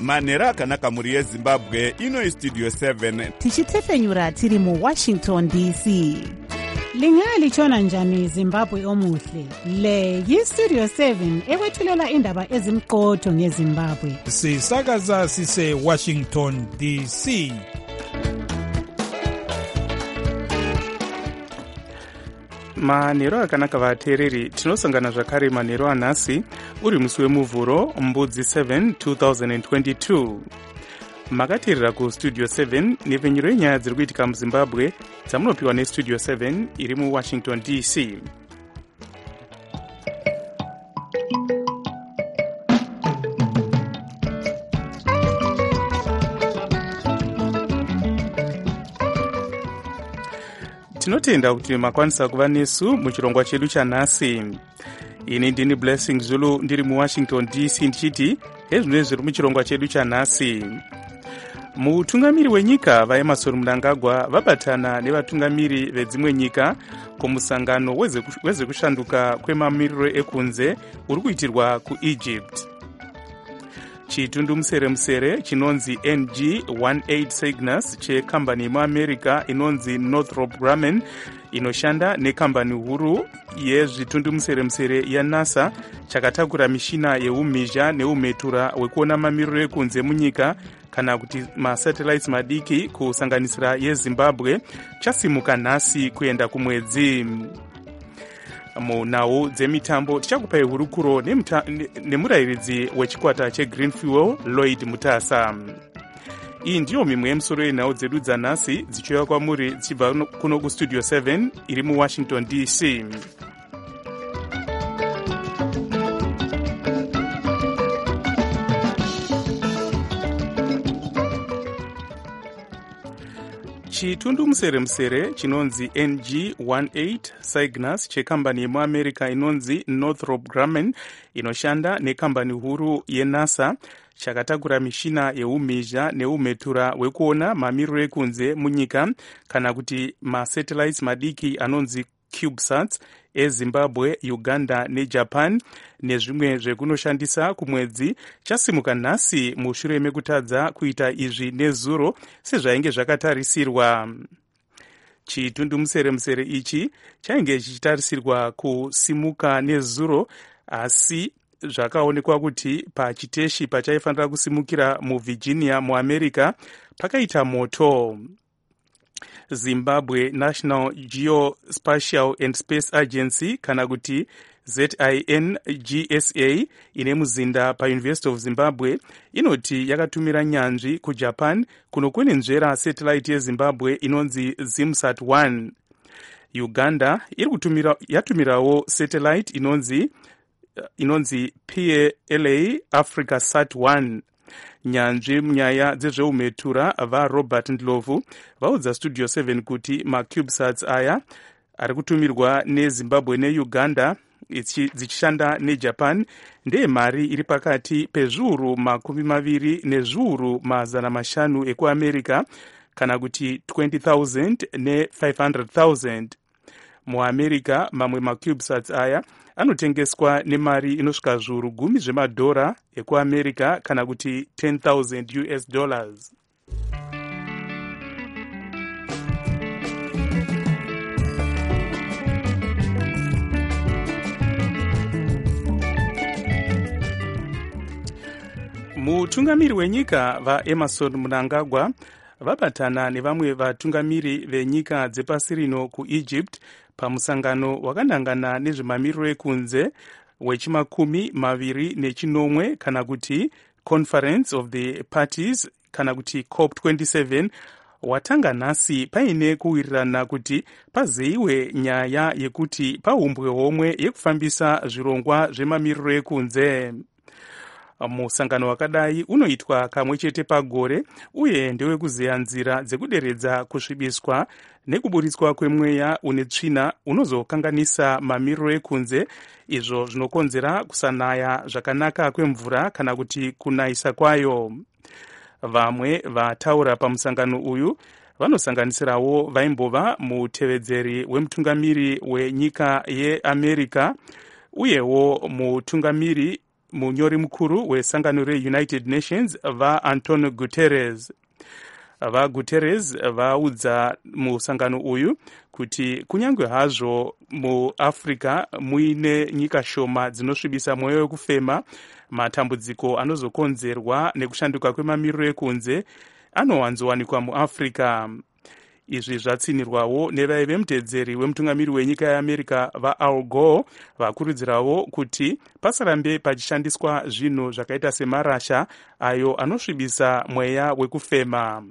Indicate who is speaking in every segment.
Speaker 1: manhero akanaka mhuri yezimbabwe. Ino istudio 7
Speaker 2: tichitefenyura tiri muwashington dc. Lingalitshona njani Zimbabwe omuhle? Le yistudio 7 ekwethulela indaba ezimqotho ngeZimbabwe.
Speaker 3: Sisakaza sise Washington DC.
Speaker 4: Manhero akanaka vateereri, tinosangana zvakare manhero anhasi uri musi wemuvhuro mbudzi 7 2022. Makateerera kustudio 7 nepfenyuro yenyaya dziri kuitika muzimbabwe dzamunopiwa nestudio 7 iri muwashington dc. Tinotenda kuti makwanisa kuva nesu muchirongwa chedu chanhasi. Ini ndini Blessing Zulu ndiri muwashington dc ndichiti hezvinoi zviri muchirongwa chedu chanhasi. Mutungamiri wenyika vaEmmerson Mnangagwa vabatana nevatungamiri vedzimwe nyika kumusangano wezekushanduka kwemamiriro ekunze uri kuitirwa kuEgypt. Chitundumuseremusere chinonzi NG-18 Cygnus chekambani muAmerica inonzi Northrop Grumman inoshanda nekambani huru yezvitundumuseremusere yaNASA chakatakura mishina yeumhizha neumhetura wekuona mamiriro ekunze munyika kana kuti masatellites madiki kusanganisira yeZimbabwe chasimuka nhasi kuenda kumwedzi. Munhau dzemitambo tichakupai hurukuro nemurayiridzi wechikwata cheGreen Fuel Lloyd Mutasa. Iyi ndiyo mimwe yemusoro yenhau dzedu dzanhasi dzichiuya kwamuri dzichibva kuno kustudio 7 iri muwashington dc. Chitundumuseremusere chinonzi NG-18 Cygnus chekambani yemuAmerica inonzi Northrop Grumman inoshanda nekambani huru yeNASA chakatakura mishina yeumhizha neumhetura wekuona mamiriro ekunze munyika kana kuti masatellites madiki anonzi CubeSats eZimbabwe, Uganda neJapan nezvimwe zvekunoshandisa kumwedzi chasimuka nhasi mushure mekutadza kuita izvi nezuro sezvainge zvakatarisirwa. Chitundumuseremusere ichi chainge chichitarisirwa kusimuka nezuro asi zvakaonekwa kuti pachiteshi pachaifanira kusimukira muVirginia muAmerica pakaita moto. Zimbabwe National Geospatial and Space Agency kana kuti ZINGSA ine muzinda paUniversity of Zimbabwe inoti yakatumira nyanzvi kuJapan kunokwenenzvera satellite yeZimbabwe inonzi ZimSat-1. Uganda yatumirawo satellite inonzi PLA Africa Sat-1. Nyanzvi munyaya dzezveumhetura vaRobert Ndlovu vaudza studio 7 kuti maCubeSats aya ari kutumirwa neZimbabwe neUganda dzichishanda neJapan ndemari iri pakati pezviuru 20 nezviuru 500 ekuAmerica kana kuti 20,000 ne500,000. MuAmerica mamwe maCubeSats aya anotengeswa nemari inosvika zviuru 10 zvemadhora ekuAmerica kana kuti $10,000. Mutungamiri wenyika vaEmmerson Mnangagwa vabatana nevamwe vatungamiri venyika dzepasi rino kuEgypt pamusangano wakanangana nezvemamiriro ekunze wechi29 kana kuti Conference of the Parties kana kuti COP27 watanga nhasi paine kuwirirana kuti pazeyiwe nyaya yekuti paumbwe homwe yekufambisa zvirongwa zvemamiriro ekunze. Musangano wakadai unoitwa kamwe chete pagore uye ndewekuzeya nzira dzekuderedza kusvibiswa nekuburitswa kwemweya une tsvina unozokanganisa mamiriro ekunze, izvo zvinokonzera kusanaya zvakanaka kwemvura kana kuti kunayisa kwayo. Vamwe vataura pamusangano uyu vanosanganisirawo vaimbova mutevedzeri wemutungamiri wenyika yeAmerica uyewo mutungamiri munyori mukuru wesangano reunited nations vaantonio guterres. VaGuterres vaudza musangano uyu kuti kunyange hazvo muafrica muine nyika shoma dzinosvibisa mweya wekufema, matambudziko anozokonzerwa nekushanduka kwemamiriro ekunze anowanzowanikwa muafrica. Izvi zvatsinirwawo nevaive mutedzeri wemutungamiri wenyika yeamerica vaAl Gore, vakurudzirawo kuti pasarambe pachishandiswa zvinhu zvakaita semarasha ayo anosvibisa mweya wekufema.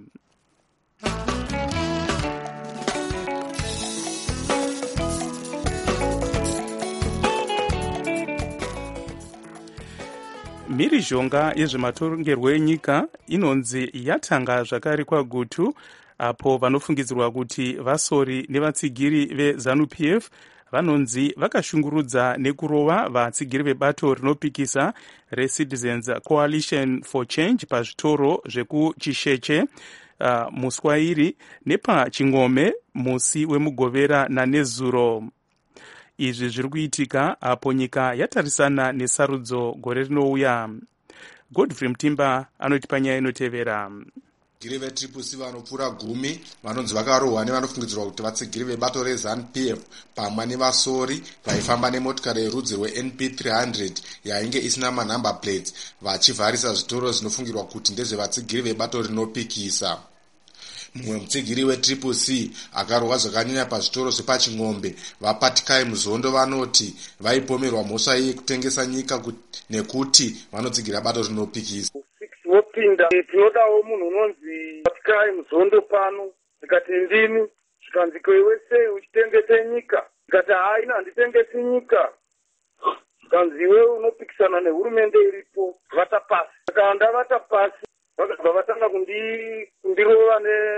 Speaker 4: Mhirizhonga yezvematongerwo enyika inonzi yatanga zvakare kwagutu, apo vanofungidzirwa kuti vasori nevatsigiri veZANU-PF vanonzi vakashungurudza nekurova vatsigiri vebato rinopikisa reCitizens Coalition for Change pazvitoro zvekuChisheche muSwahili nepaChingome musi wemugovera naNezuro. Izvi zviri kuitika apo nyika yatarisana nesarudzo gore rinouya. Godfrey Mutimba anoti panyaya inotevera.
Speaker 5: Vatsigiri veTriple-C vanopfuura 10 vanonzi vakarohwa nevanofungidzirwa kuti vatsigiri vebato reZANU-PF pamwe nevasori vaifamba nemotokari yerudzi rweNP300 yainge isina manhamba plates vachivharisa zvitoro zvinofungirwa kuti ndezvevatsigiri vebato rinopikisa. Mumwe mutsigiri weTriple-C akarohwa zvakanyanya pazvitoro zvepaching'ombe vaPatikai Muzondo vanoti vaipomerwa mhosva yekutengesa nyika nekuti vanotsigira bato rinopikisa.
Speaker 6: Vopinda tinodawo munhu unonzi Patikai Muzondo pano, tikati ndini, zvikanzi iwe sei uchitengese nyika, tikati haina handitengesi nyika, zvikanzi iwe unopikisana nehurumende iripo, vata pasi. Saka ndavata pasi vakabva vatanga kundirova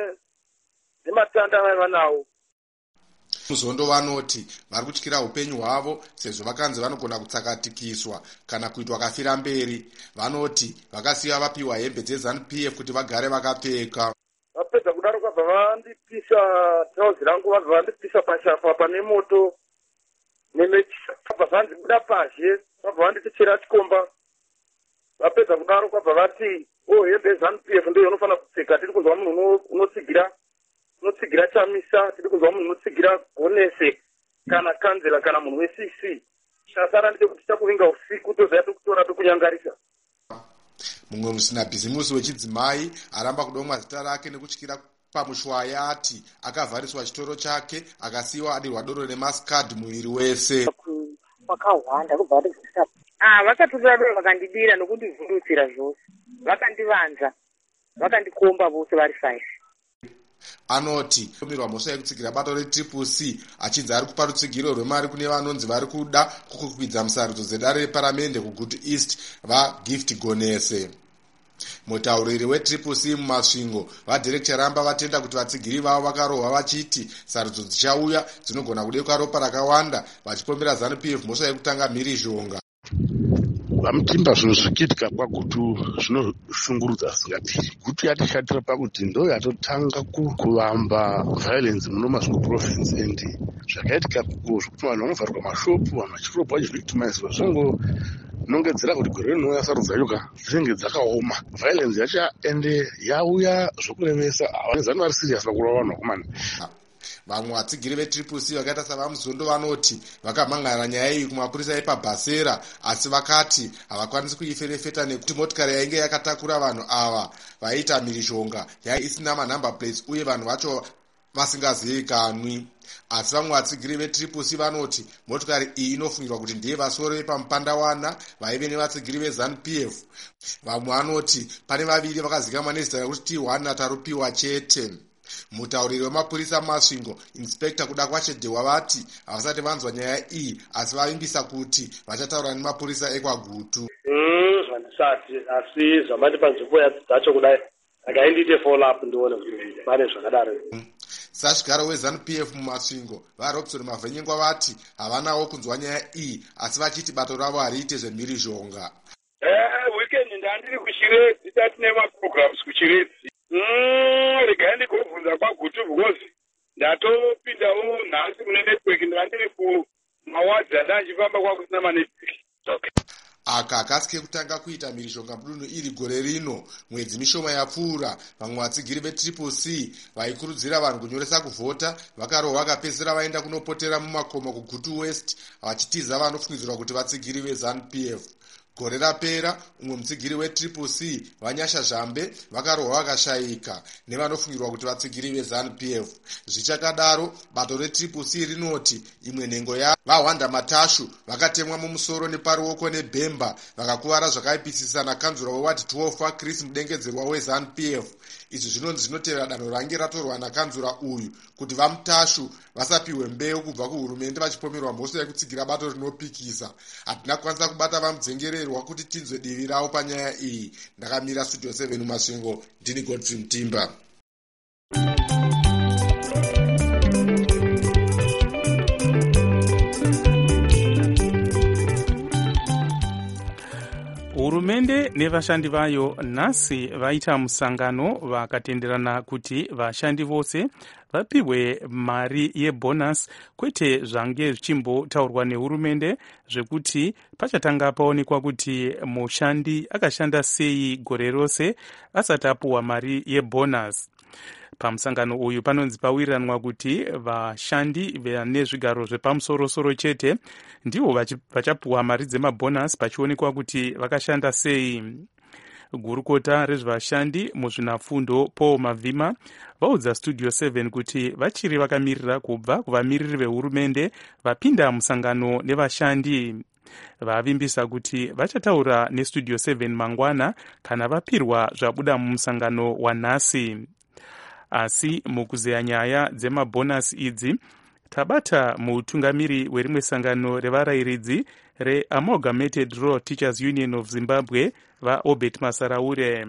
Speaker 6: nematanda vaiva nawo.
Speaker 5: Muzondo vanoti vari kutyira upenyu hwavo sezvo vakanzi vanogona kutsakatikiswa kana kuitwa kafira mberi. Vanoti vakasiya vapiwa hembe dzeZANU-PF kuti vagare vakapfeka.
Speaker 6: Vapedza kudaro kwabva vandipisa trauzi rangu, vabva vandipisa pashafa pane moto nemechisa, vabva vandibuda pazhe, vabva vanditichera chikomba. Vapedza kudaro kwabva vati hembe yeZANU-PF ndiyo unofanira kupfeka, tiri kunzwa munhu unotsigira chamisa, tiri kunzwa munhu unotsigira gonese kana kanzela kana munhu weCC. Chasara ndechekuti tichakuvinga usiku toziva tokutora tokunyangarisa.
Speaker 5: Mumwe musina bhizimusi wechidzimai aramba kudomwa zita rake nekutyira pamushwaya ati akavhariswa chitoro chake akasiyiwa adirwa doro nemasikadhi muviri wese.
Speaker 7: Wakawanda kubva vatizisa. Vakatora doro vakandidira nokundivhundutsira zvose. Vakandivanza, vakandikomba vose vari 5.
Speaker 5: Anoti pomerwa mhosva yekutsigira bato reTriple-C achinzi ari kupa rutsigiro rwemari kune vanonzi vari kuda kukwidza musarudzo dzedare reparamende kuGutu East vaGift Gonese. Mutauriri weTriple-C mumasvingo vaDirect Charamba vatenda kuti vatsigiri vavo vakarohwa vachiti sarudzo dzichauya dzinogona kudekwa ropa rakawanda, vachipombera ZANU-PF mhosva yekutanga mhirizhonga.
Speaker 8: Vamutimba zvinhu zvikiitika kwaGutu zvinoshungurudza zvisingaperi. Gutu yatishatira pakuti ndo yatotanga kuvamba violence munomasvingo province and zvakaitika kuti vanhu vanovharirwa mashopu, vanhu vachirobwa vachivictimizwa zvinonongedzera kuti gore rinouya sarudzo yacho dzinenge dzakaoma. Violence yacho ende yauya zvokuremesa, havanezano vari serious pakurova vanhu vakomana.
Speaker 5: Vamwe vatsigiri veTriple-C vakaita savaMuzondo vanoti vakamhangarira nyaya iyi kumapurisa epaBhasera, asi vakati havakwanisi kuiferefeta nekuti motikari yainge yakatakura vanhu ava vaiita mhirizhonga yaive isina manhamba plates uye vanhu vacho vasingazivikanwi. Asi vamwe vatsigiri veTriple-C vanoti motikari iyi inofungirwa kuti ndiye vasori vepaMupandawana vaive nevatsigiri veZANU-PF. Vamwe vanoti pane vaviri vakazivikanwa nezita rekuti T1 naTarupiwa chete. Mutauriri wemapurisa mumasvingo Inspector kuda kwachedhewa vati havasati vanzwa nyaya iyi asi vavimbisa kuti vachataura nemapurisa ekwaGutu.
Speaker 6: Zvandisati asi zvamati panzvimbo dzacho kudai akaindite follow up ndione kuti pane zvakadaro.
Speaker 5: Sashigaro weZANU-PF mumasvingo vaRobson Mavhenyengwa vati havanawo kunzwa nyaya iyi asi vachiti bato ravo hariite zvemhirizhonga.
Speaker 9: Weekend ndandiri kuChiredzi tatine maprograms kuChiredzi. Regai ndikubvunza kwaGutu because ndatopindawo nhasi kune network ndandiri kumawadzi andanjifamba kwakusina manetwork. Okay.
Speaker 5: aka akasike kutanga kuita mhirizhonga mudunhu iri gore rino mwedzi mishoma yapfuura. Vamwe vatsigiri vetriple C vaikurudzira vanhu kunyoresa kuvhota vakarohwa vakapedzisira vaenda kunopotera mumakomo kuGutu West vachitiza vanofungidzirwa kuti vatsigiri veZANU-PF. Gore rapera umwe mutsigiri wetriple C Vanyasha Zhambe vakarohwa vakashayika nevanofungirwa kuti vatsigiri veZANU-PF. Zvichakadaro bato retriple C rinoti imwe nhengo yaVahwanda Matashu vakatemwa mumusoro neparuoko nebhemba vakakuvara zvakaipisisa nakanzura weward 12 Chris Mudengedzerwa weZANU-PF. Izvi zvinonzi zvinotevera danho range ratorwa nakanzura uyu kuti vaMutashu vasapiwe mbeu kubva kuhurumende vachipomerwa mhosva yekutsigira bato rinopikisa. Hatina kukwanisa kubata vamudzengererwa kuti tinzwe divi ravo panyaya iyi. Ndakamira Studio 7 mumasvingo, ndini Godfrey Mutimba.
Speaker 4: Hurumende nevashandi vayo nhasi vaita musangano vakatenderana kuti vashandi vose vapiwe mari yebonus, kwete zvange zvichimbotaurwa nehurumende zvekuti pachatanga paonekwa kuti mushandi akashanda sei gore rose asati apuwa mari yebonus. Pamusangano uyu panonzi pawiriranwa kuti vashandi vane zvigaro zvepamusoro-soro chete ndivo vachapuwa mari dzemabonus pachionekwa kuti vakashanda sei. Gurukota rezvevashandi muzvinafundo Paul Mavhima vaudza Studio 7 kuti vachiri vakamirira kubva kuvamiriri vehurumende vapinda musangano nevashandi. Vavimbisa kuti vachataura neStudio 7 mangwana kana vapirwa zvabuda mumusangano wanhasi. Asi mukuzeya nyaya dzemabonus idzi tabata mutungamiri werimwe sangano revarayiridzi reAmalgamated Rural Teachers Union of Zimbabwe vaObert Masaraure.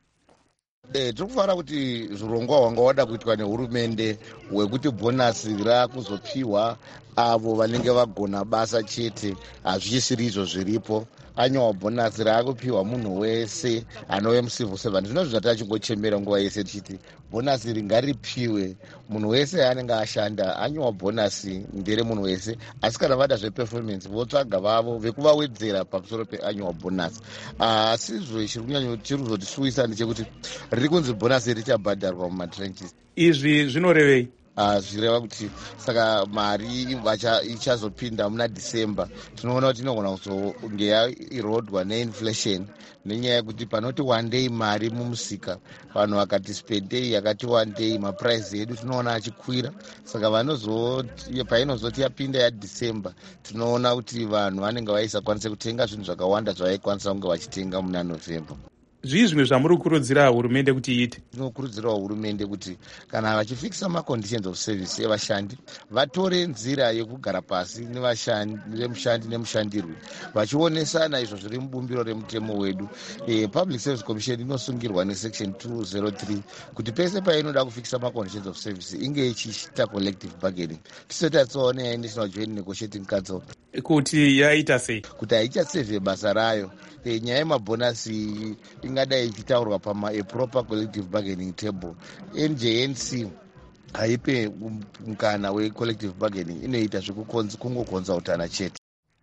Speaker 10: Tikufanira kuti zvirongwa hwanga wada kuitwa nehurumende hwekuti bhonasi rakuzopiwa avo vanenge vagona basa chete hazvisiri izvo zviripo. Annual bonus raakupiwa munhu wese anove mucivil servant. Zvino zvatachingochemera nguva yese tichiti bonus ringaripiwe munhu wese anenge ashanda. Annual bonus ndere munhu wese, asi kana vada zveperformance votsvaga vavo vekuvawedzera pamusoro peannual bonus. Asi zvo chiri kuzotisuwisa ndechekuti riri kunzi bonus richabhadharwa mumatrenches.
Speaker 4: Izvi zvinorevei?
Speaker 10: Zvireva kuti saka mari ichazopinda muna December. Tinoona kuti inogona kuzonge yarodwa neinflation nenyaya yekuti panoti one day mari mumusika vanhu vakati spendei yakati one day maprice edu tinoona achikwira. Saka painozoti yapinda yaDecember tinoona kuti vanhu vanenge vaisakwanisa kutenga zvinhu zvakawanda zvavaikwanisa kunge vachitenga muna November.
Speaker 4: Zvii zvimwe zvamuri kukurudzira hurumende kuti iite?
Speaker 10: Tinokurudzirawo hurumende kuti kana vachifikisa maconditions of service evashandi vatore nzira yekugara pasi nemushandi nemushandirwi vachionesana izvo zviri mubumbiro remutemo wedu. Public Service Commission inosungirwa nesection 203 kuti pese painoda kufikisa maconditions of service inge ichiita collective bargaining. Tisati tatsoona yaNational Joint Negotiating Council
Speaker 4: kuti yaita sei,
Speaker 10: kuti haichasevhe basa rayo. Nyaya yemabhonasi ingadai ichitaurwa proper collective bargaining table. NJNC haipe mukana wecollective bargaining, inoita zvekungokonza utana chete.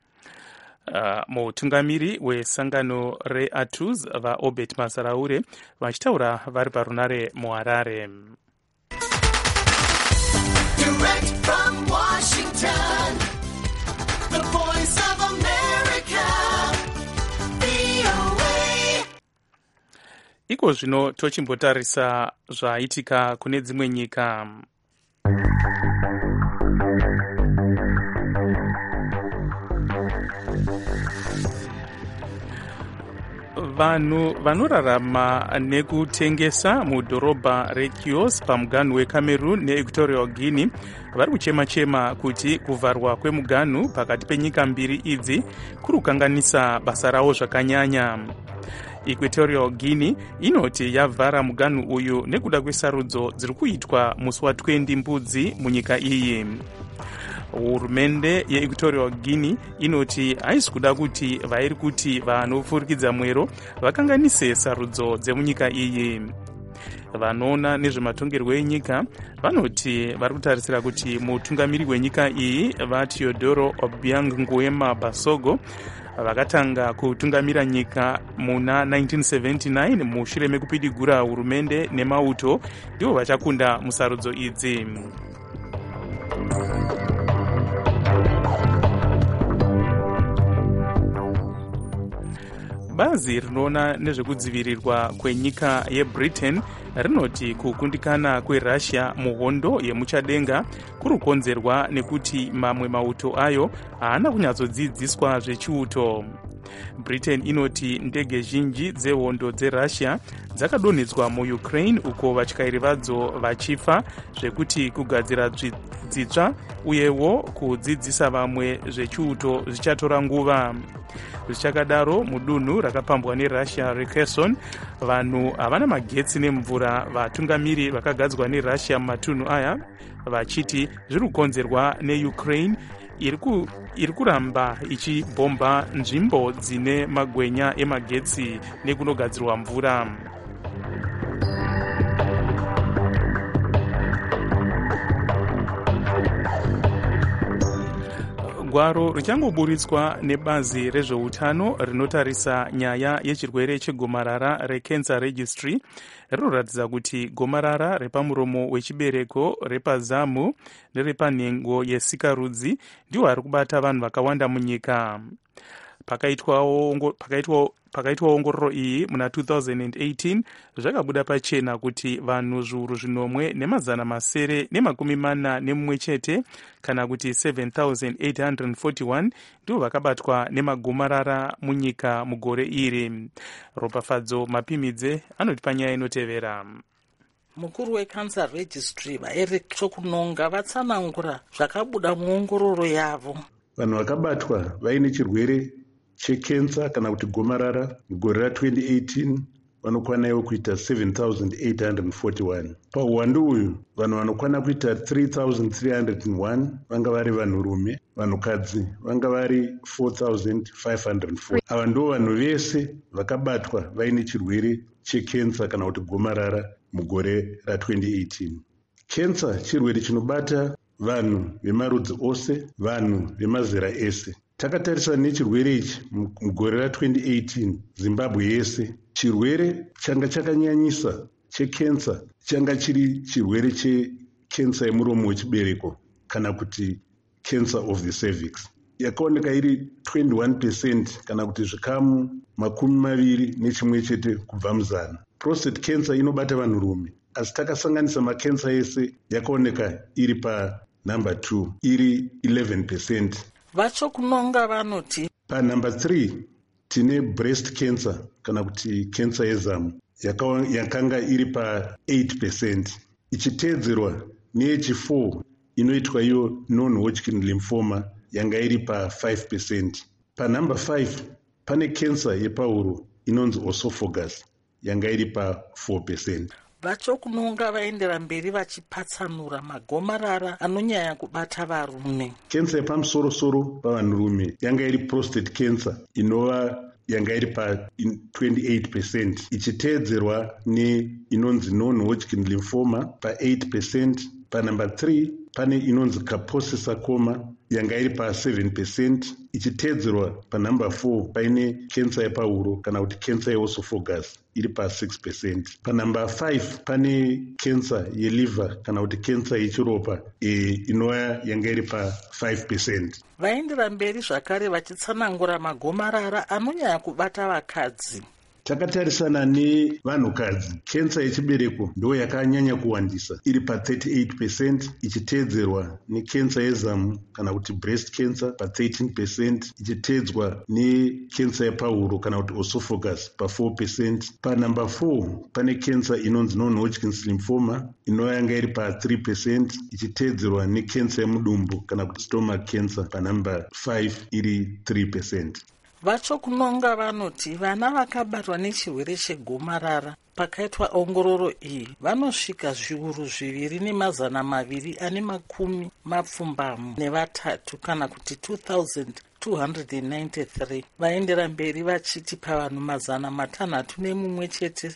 Speaker 4: Mutungamiri wesangano reATUS vaObert Masaraure vachitaura vari parunare muHarare.
Speaker 11: Direct from Washington, the voice of America, VOA.
Speaker 4: Iko zvino tochimbotarisa zvaitika kune dzimwe nyika. Vanhu vanorarama nekutengesa mudhorobha reKios pamuganhu weCameroon neEquatorial Guinea vari kuchema-chema kuti kuvharwa kwemuganhu pakati penyika mbiri idzi kuri kukanganisa basa rawo zvakanyanya. Equatorial Guinea inoti yavhara muganhu uyu nekuda kwesarudzo dziri kuitwa musi wa20 mbudzi munyika iyi. Hurumende yeEquatorial Guinea inoti haisi kuda kuti vairi kuti vanopfurikidza mwero vakanganise sarudzo dzemunyika iyi. Vanoona nezvematongerwo enyika vanoti vari kutarisira kuti mutungamiri wenyika iyi vaTeodoro Obiang Nguema Basogo vakatanga kutungamira nyika muna 1979 mushure mekupidigura hurumende nemauto ndivo vachakunda musarudzo idzi. Bazi rinoona nezvekudzivirirwa kwenyika yeBritain rinoti kukundikana kweRussia muhondo yemuchadenga kuri kukonzerwa nekuti mamwe mauto ayo haana kunyatsodzidziswa zvechiuto. Britain inoti ndege zhinji dzehondo dzeRussia dzakadonhedzwa muUkraine uko vatyairi vadzo vachifa zvekuti kugadzira dzitsva uyewo kudzidzisa vamwe zvechiuto zvichatora nguva. Zvichakadaro mudunhu rakapambwa neRussia reKherson vanhu havana magetsi nemvura. Vatungamiri vakagadzwa neRussia mumatunhu aya vachiti zviri kukonzerwa neUkraine iri kuramba ichibhomba nzvimbo dzine magwenya emagetsi nekunogadzirwa mvura. Gwaro richangoburitswa nebazi rezveutano rinotarisa nyaya yechirwere chegomarara reCancer Registry rinoratidza kuti gomarara repamuromo wechibereko, repazamu nerepanhengo yesikarudzi ndiwo ari kubata vanhu vakawanda munyika. Pakaitwa ongororo iyi muna 2018 zvakabuda pachena kuti vanhu zviuru 941 chete kana kuti 7,841 ndivo vakabatwa nemagomarara munyika mugore iri. Ropafadzo Mapimidze anoti panyaya inotevera.
Speaker 12: Mukuru weCancer Registry vaEric Chokunonga vatsanangura zvakabuda muongororo yavo.
Speaker 13: Vanhu vakabatwa vaine chirwere chekensa kana kuti gomarara mugore ra2018 vanokwanawo kuita 7,841. Pauwandu uyu vanhu vanokwana kuita 3,301 vanga vari vanhurume, vanhukadzi vanga vari 4,504. Ava ndivo vanhu vese vakabatwa vaine chirwere chekensa kana kuti gomarara mugore ra2018. Kensa chirwere chinobata vanhu vemarudzi ose, vanhu vemazera ese. Takatarisa nechirwere ichi mugore ra2018 Zimbabwe yese, chirwere changa chakanyanyisa chekensa changa chiri chirwere chekensa yemuromo wechibereko kana kuti cancer of the cervix. Yakaoneka iri 21% kana kuti zvikamu 21 chete kubva muzana. Prostate cancer inobata vanhurume, asi takasanganisa makensa ese yakaoneka iri panumber 2 iri 11%.
Speaker 12: Vachokunonga vanoti
Speaker 13: panumber 3 tine breast cancer kana kuti cancer yezamu yakanga iri pa8%, ichiteedzerwa neyechi4 inoitwa iyo non-Hodgkin lymphoma yanga iri pa5%. Panumber 5 pane cancer yepahuro inonzi esophagus yanga iri pa4%.
Speaker 12: Vachokunonga vaendera mberi vachipatsanura magomarara anonyanya kubata varume.
Speaker 13: Kensa yepamusoro pavanhurume yanga iri prostate cancer inova yanga iri pa28%, ichiteedzerwa neinonzi non-Hodgkin lymphoma pa8%. Panumber 3 pane inonzi Kaposi sarcoma yanga iri pa7%, ichiteedzerwa panumber 4 paine kensa yepahuro kana kuti kensa yeesophagus iri pa6%. Panumber 5 pane kensa yeliver kana kuti kensa yechiropa inova yanga iri pa5%.
Speaker 12: Vaendera mberi zvakare vachitsanangura magomarara anonyanya kubata vakadzi.
Speaker 13: Takatarisana nevanhukadzi, kensa yechibereko ndo yakanyanya kuwandisa iri pa38%, ichiteedzerwa nekensa yezamu kana kuti breast cancer pa13%, ichiteedzwa nekensa yepahuro kana kuti esophagus pa4%. Panumber 4 pane kensa inonzi non-Hodgkin lymphoma inoyanga iri pa3%, ichiteedzerwa nekensa yemudumbu kana kuti stomach cancer panumber 5 iri 3%.
Speaker 12: Vachokunonga vanoti vana vakabatwa nechirwere chegomarara pakaitwa ongororo iyi vanosvika zviuru 2,223 kana kuti 2,293. Vaendera mberi vachiti pavanhu 601 chete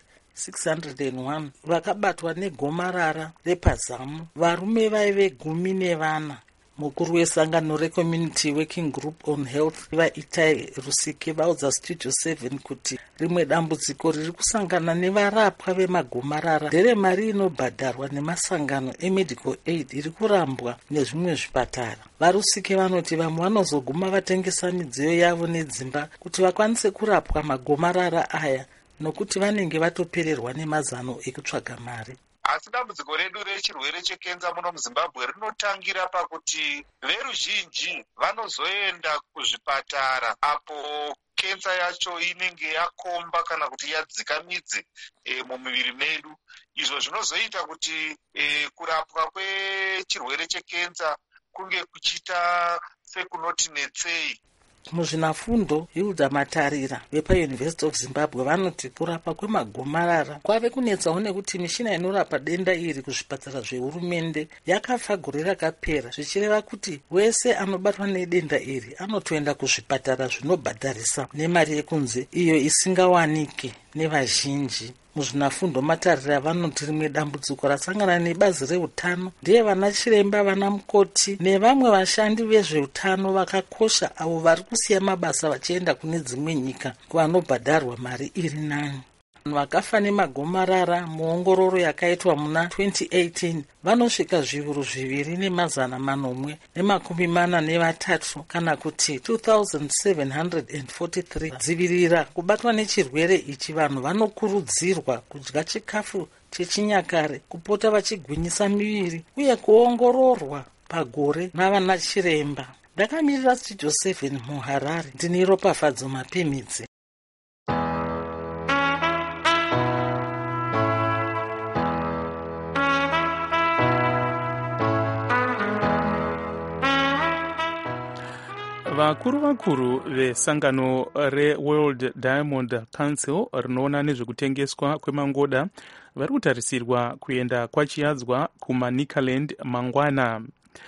Speaker 12: 601 vakabatwa negomarara repazamu, varume vaive 14 mukuru wesangano recommunity working group on health vaitai Rusike vaudza Studio 7 kuti rimwe dambudziko riri kusangana nevarapwa vemagomarara nderemari inobhadharwa nemasangano emedical aid iri kurambwa nezvimwe zvipatara. VaRusike vanoti vamwe vanozoguma vatengesa midziyo yavo nedzimba kuti vakwanise kurapwa magomarara aya nokuti vanenge vatopererwa nemazano ekutsvaga mari.
Speaker 14: Asi dambudziko redu rechirwere chekenza muno muZimbabwe rinotangira pakuti veruzhinji vanozoenda kuzvipatara apo kenza yacho inenge yakomba kana kuti yadzika midzi mumiviri medu. Izvo zvinozoita kuti kurapwa kwechirwere chekenza kunge kuchita sekunoti netsei.
Speaker 12: Muzvinafundo Hilda Matarira vepaUniversity of Zimbabwe vanoti kurapa kwemagomarara kwave kunetsawo nekuti mishina inorapa denda iri kuzvipatara zvehurumende yakafa gore rakapera, zvichireva kuti wese anobatwa nedenda iri anotoenda kuzvipatara zvinobhadharisa nemari yekunze iyo isingawanike nevazhinji. Muzvinafundo Matarira vanoti rimwe dambudziko rasangana nebazi reutano ndiye vana chiremba, vana mukoti nevamwe vashandi vezveutano vakakosha avo vari kusiya mabasa vachienda kune dzimwe nyika kuvanobhadharwa mari iri nani. Vakafa nemagomarara muongororo yakaitwa muna 2018 vanosvika zviuru 2,443 kana kuti 2,743. Dzivirira kubatwa nechirwere ichi, vanhu vanokurudzirwa kudya chikafu chechinyakare, kupota vachigwinyisa miviri uye kuongororwa pagore navana chiremba. Ndakamirira Studio 7 muHarare, ndini Ropafadzo Mapimidzi.
Speaker 4: vakuru vesangano reWorld Diamond Council rinoona nezvekutengeswa kwemangoda vari kutarisirwa kuenda kwachiyadzwa kumaNicaland mangwana.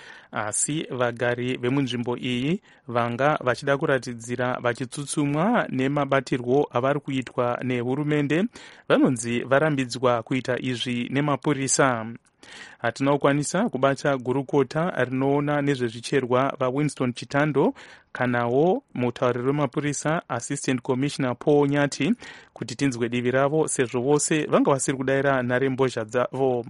Speaker 4: Asi vagari vemunzvimbo iyi vanga vachida kuratidzira vachitsutsumwa nemabatirwo avari kuitwa nehurumende vanonzi varambidzwa kuita izvi nemapurisa. Hatina kukwanisa kubata gurukota rinoona nezvezvicherwa vaWinston Chitando kanawo mutauriri wemapurisa Assistant Commissioner Paul Nyati kuti tinzwe divi ravo sezvo vose vanga vasiri kudayira nharembozha dzavo.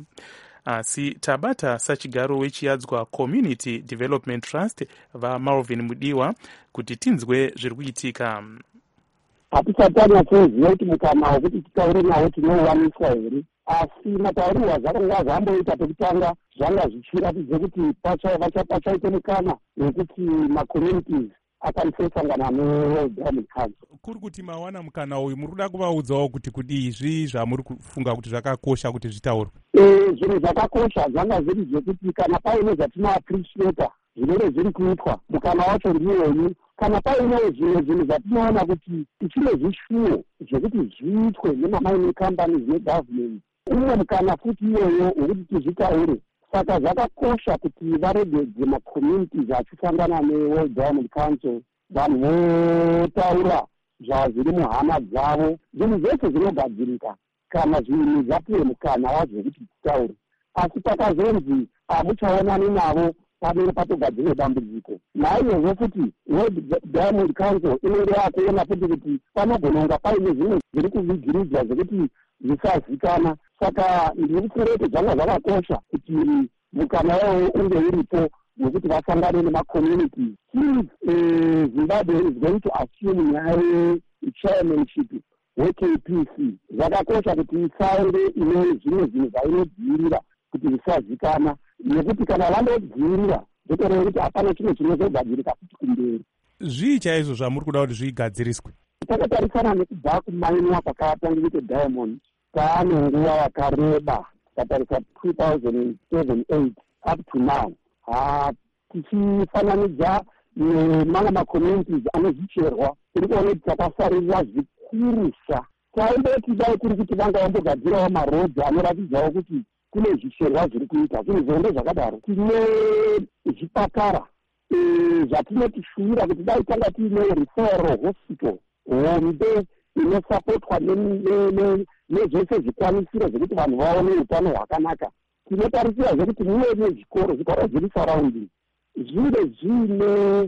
Speaker 4: Asi tabata sachigaro wechiyadzwa Community Development Trust vaMalvin Mudiwa kuti tinzwe zviri kuitika.
Speaker 15: Hatisatanya kuziva kuti mukana wekuti titaure nawo tinowaniswa here, asi mataurirwo azvakanga zvamboita pekutanga zvanga zvichiratidza kuti pachaite mukana wekuti macommunities akanisesangana neWorld Diamond Council.
Speaker 3: Kuri kuti mawana mukana uyu muri kuda kuvaudzawo kuti kudi izvi zvamuri kufunga kuti zvakakosha kuti zvitaurwe?
Speaker 15: Zvinhu zvakakosha zvanga zviri zvekuti kana paine zvatinoappreciata zvinenge zviri kuitwa mukana wacho ndiyoyu, kana paine zvimwe zvinhu zvatinoona kuti tichine zvishuwo zvekuti zviitwe nemamining companies negovernment, umwe mukana futi iyoyo wekuti tizvitaure. Saka zvakakosha kuti varegedze macommunities achisangana neWorld Diamond Council, vanhu votaura zvazviri muhama dzavo, zvinhu zvese zvinogadzirika kana zvinhu zvapiwe mukana wazvo kuti titaure. Asi pakazonzi hamuchaonani navo padere patogadzire dambudziko. Naizvozvo futi World Diamond Council inenge yakuona futi kuti panogona kunga paine zvimwe zviri kuvigiridzwa zvekuti zvisazikana. Saka ndiri kufunga kuti zvanga zvakakosha kuti mukana wavo unge uripo wekuti vasangane nemacommunities. Chief Zimbabwe is going to assume nyaya chairmanship weKPC. Zvakakosha kuti isaende ine zvimwe zvinhu zvainodzivirira kuti zvisazikana, nekuti kana vandodzivirira zvotoreva kuti hapana chimwe chinozogadzirika kuti kumberi.
Speaker 3: Zvii chaizvo zvamuri kuda kuti zvigadziriswe?
Speaker 15: Takatarisana nekubva kumainwa kwakatangira Diamond taane nguva yakareba, tatarisa 2007-8 up to now. Tichifananidza nemamwe macommunities anozvicherwa, tiri kuona kuti takasarira zvikurusa. Taindoti dai kuri kuti vanga vambogadzirawo marodhi anoratidzawo kuti kune zvicherwa zviri kuita, zvinhu zvonde zvakadaro. Tine zvipatara zvatinotishuvira kuti dai tanga tiine referral hospital hombe inosapotwa nezvese zvikwanisiro zvekuti vanhu vaone utano hwakanaka. Tinotarisira zvekuti muve nezvikoro zviri surrounding zvinge zvine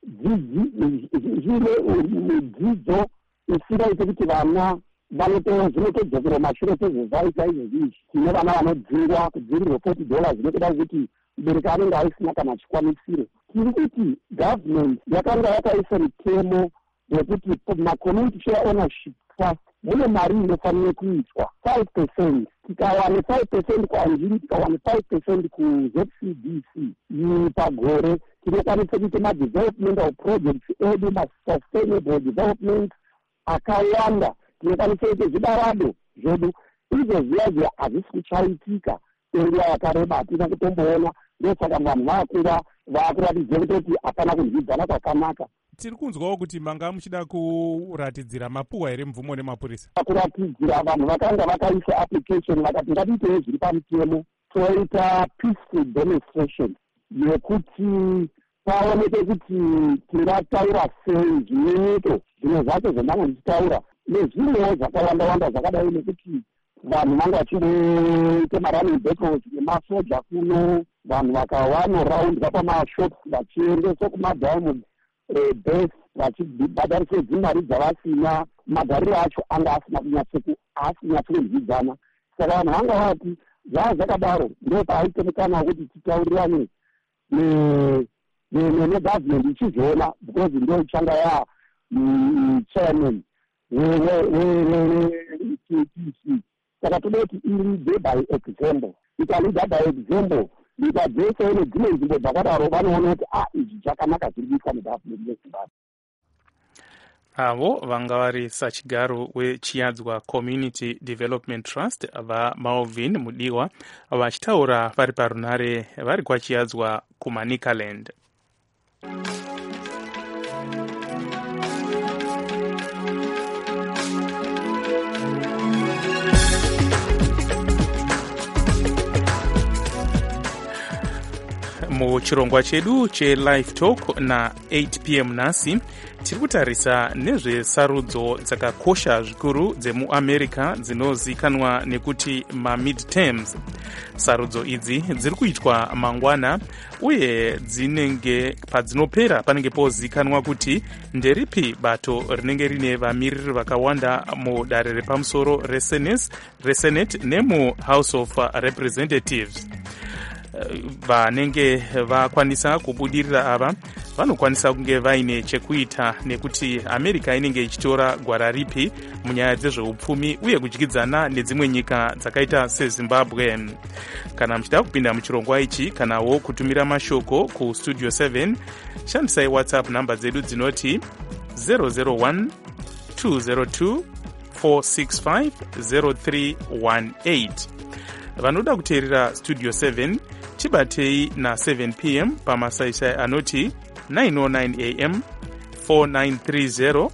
Speaker 15: dzidzo isingaite kuti vana zvinotodzokera mashure kwezvezvaita izvozvizvi. Tine vana vanodzingwa kudzingirirwa $40 zvinotoda kuti mubereki anenge aisina kana chikwanisiro. Tiri kuti government yakanga yakaisa mitemo yekuti macommunity share ownership trust mune mari inofanire kuiswa 5%. Tikawane 5% kuanjiri, tikawane 5% kuZCDC pagore, tinokwanisa kuita madevelopmental projects edu, masustainable development akawanda. Tinokwanisa kuita zvibarado zvedu. Izvo zviya hazvisi kuchaitika kwenguva yakareba, hatina kutomboona. Ndosaka vanhu vakuratidza kutoti hapana kunzwidzana kwakanaka.
Speaker 3: Tiri kunzwawo kuti manga muchida kuratidzira mapuwa here mvumo nemapurisa.
Speaker 15: Kuratidzira vanhu vakanga vakaisa application vakati ngatiitewo zviri pamutemo, toita peaceful demonstration yekuti paoneke kuti tingataura sei zvinyenyeko zvimwe zvacho zvandanga ndichitaura nezvimwewo zvakawanda zvakadai nekuti vanhu vanga vachindoita marunning battles nemasoja kuno, vanhu vakawanoraundwa pamashops vachiendeswa kumadiamond base vachibhadhariswe dzimari dzavasina, magariro acho anga asina kunyatsonzwidzana. Saka vanhu vanga vati zvaa zvakadaro ndo paaite mukana wekuti titaurirane negovernment ichizviona, because ndo ichanga chairman we-TTC. Saka toda kuti ilide by example. Ikalida by example, nyika dzese nedzimwe nzvimbo dzakadaro vanoona kuti izvi chakanaka zviri kuitwa negovernment yeZimbabwe.
Speaker 4: Avo vanga vari sachigaro wechiyadzwa Community Development Trust vaMalvin Mudiwa vachitaura vari parunare vari kwachiyadzwa kuManicaland. Muchirongwa chedu cheLive Talk na 8 p.m. nhasi tiri kutarisa nezvesarudzo dzakakosha zvikuru dzemuAmerica dzinozikanwa nekuti mamidterms. Sarudzo idzi dziri kuitwa mangwana uye dzinenge padzinopera panenge pozikanwa kuti nderipi bato rinenge rine vamiriri vakawanda mudare repamusoro reSenate nemuHouse of Representatives. Vanenge vakwanisa kubudirira ava vanokwanisa kunge vaine chekuita nekuti America inenge ichitora gwara ripi munyaya dzezveupfumi uye kudyidzana nedzimwe nyika dzakaita seZimbabwe. Kana muchida kupinda muchirongwa ichi kanawo kutumira mashoko kustudio 7, shandisai WhatsApp namba dzedu dzinoti 001 202 465 0318. Vanoda kuteerera studio 7 chibatei na 7 p.m. pamasaisai anoti 909 am 4930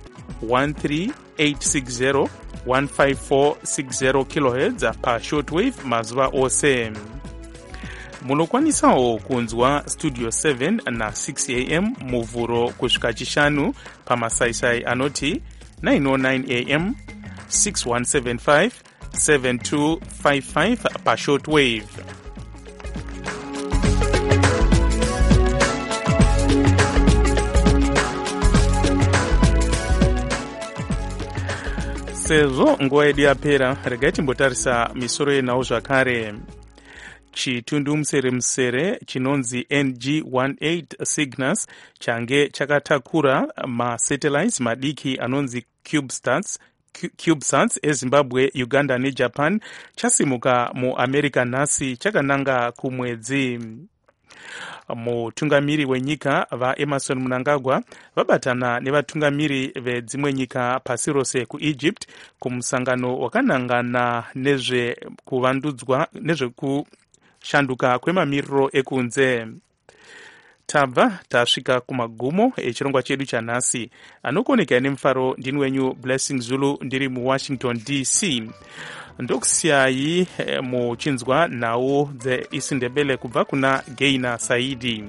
Speaker 4: 13860 15460 kHz pa shortwave mazuva ose. Munokwanisawo kunzwa studio 7 na 6 am muvhuro kusvika chishanu pamasaisai anoti 909 am 6175 7255 pa shortwave. Sezvo nguva yedu yapera, regai timbotarisa misoro yenhau zvakare. Chitundumuseremusere chinonzi NG-18 Cygnus change chakatakura masatellites madiki anonzi CubeSats eZimbabwe, Uganda neJapan chasimuka muAmerica nhasi chakananga kumwedzi. Mutungamiri wenyika vaEmerson Mnangagwa vabatana nevatungamiri vedzimwe nyika pasi rose kuEgypt kumusangano wakanangana nezvekushanduka kwemamiriro ekunze. Tabva tasvika kumagumo echirongwa chedu chanhasi. Anokoneka nemufaro ndini wenyu Blessing Zulu ndiri muWashington DC. Ndokusiyai muchinzwa nhau dzeIsindebele kubva kuna Gaina Saidi.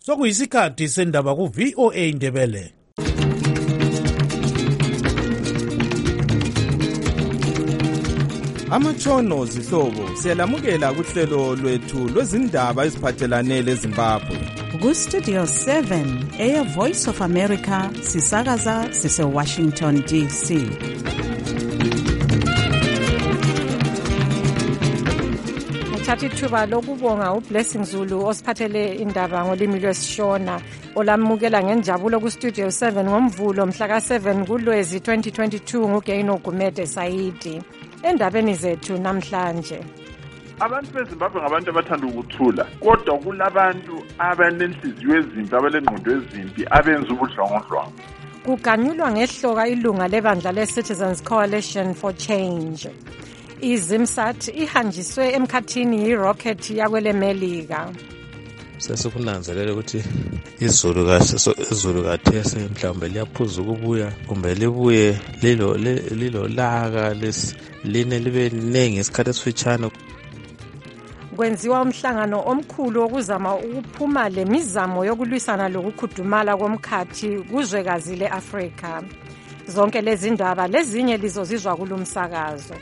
Speaker 16: sokuyisikhathi sendaba ku-VOA Indebele.
Speaker 1: Amatshono zihlobo siyalamukela kuhlelo lwethu lwezindaba eziphathelane leZimbabwe.
Speaker 2: Ku-Studio 7 Air Voice of America sisakaza sise-Washington DC. Ngithatha ithuba lokubonga uBlessing Zulu osiphathele indaba ngolimi lwesishona olamukela ngenjabulo ku-Studio 7 ngomvulo mhla ka-7 kuLwezi 2022 nguGaino Gumede Saidi. Endabeni zethu namhlanje,
Speaker 17: abantu beZimbabwe ngabantu abathanda ukuthula, kodwa kulabantu abanenhliziyo ezimbi, abalengqondo ezimbi, abenza ubudlwangudlwangu.
Speaker 2: kuganyulwa ngehloka ilunga lebandla le-Citizens Coalition for Change. IZimSat ihanjiswe emkhathini yirocket yakwele Melika.
Speaker 18: Sesikunanzelela ukuthi izulu kathese mhlawumbe liyaphuza ukubuya kumbe libuye lilo laka line libe ningi isikhathi esifitshane.
Speaker 2: Kwenziwa umhlangano omkhulu wokuzama ukuphuma lemizamo yokulwisana lokukhudumala komkhathi kuzwekazi le-Afrika. Zonke lezi ndaba lezinye lizozizwa kulumsakazo.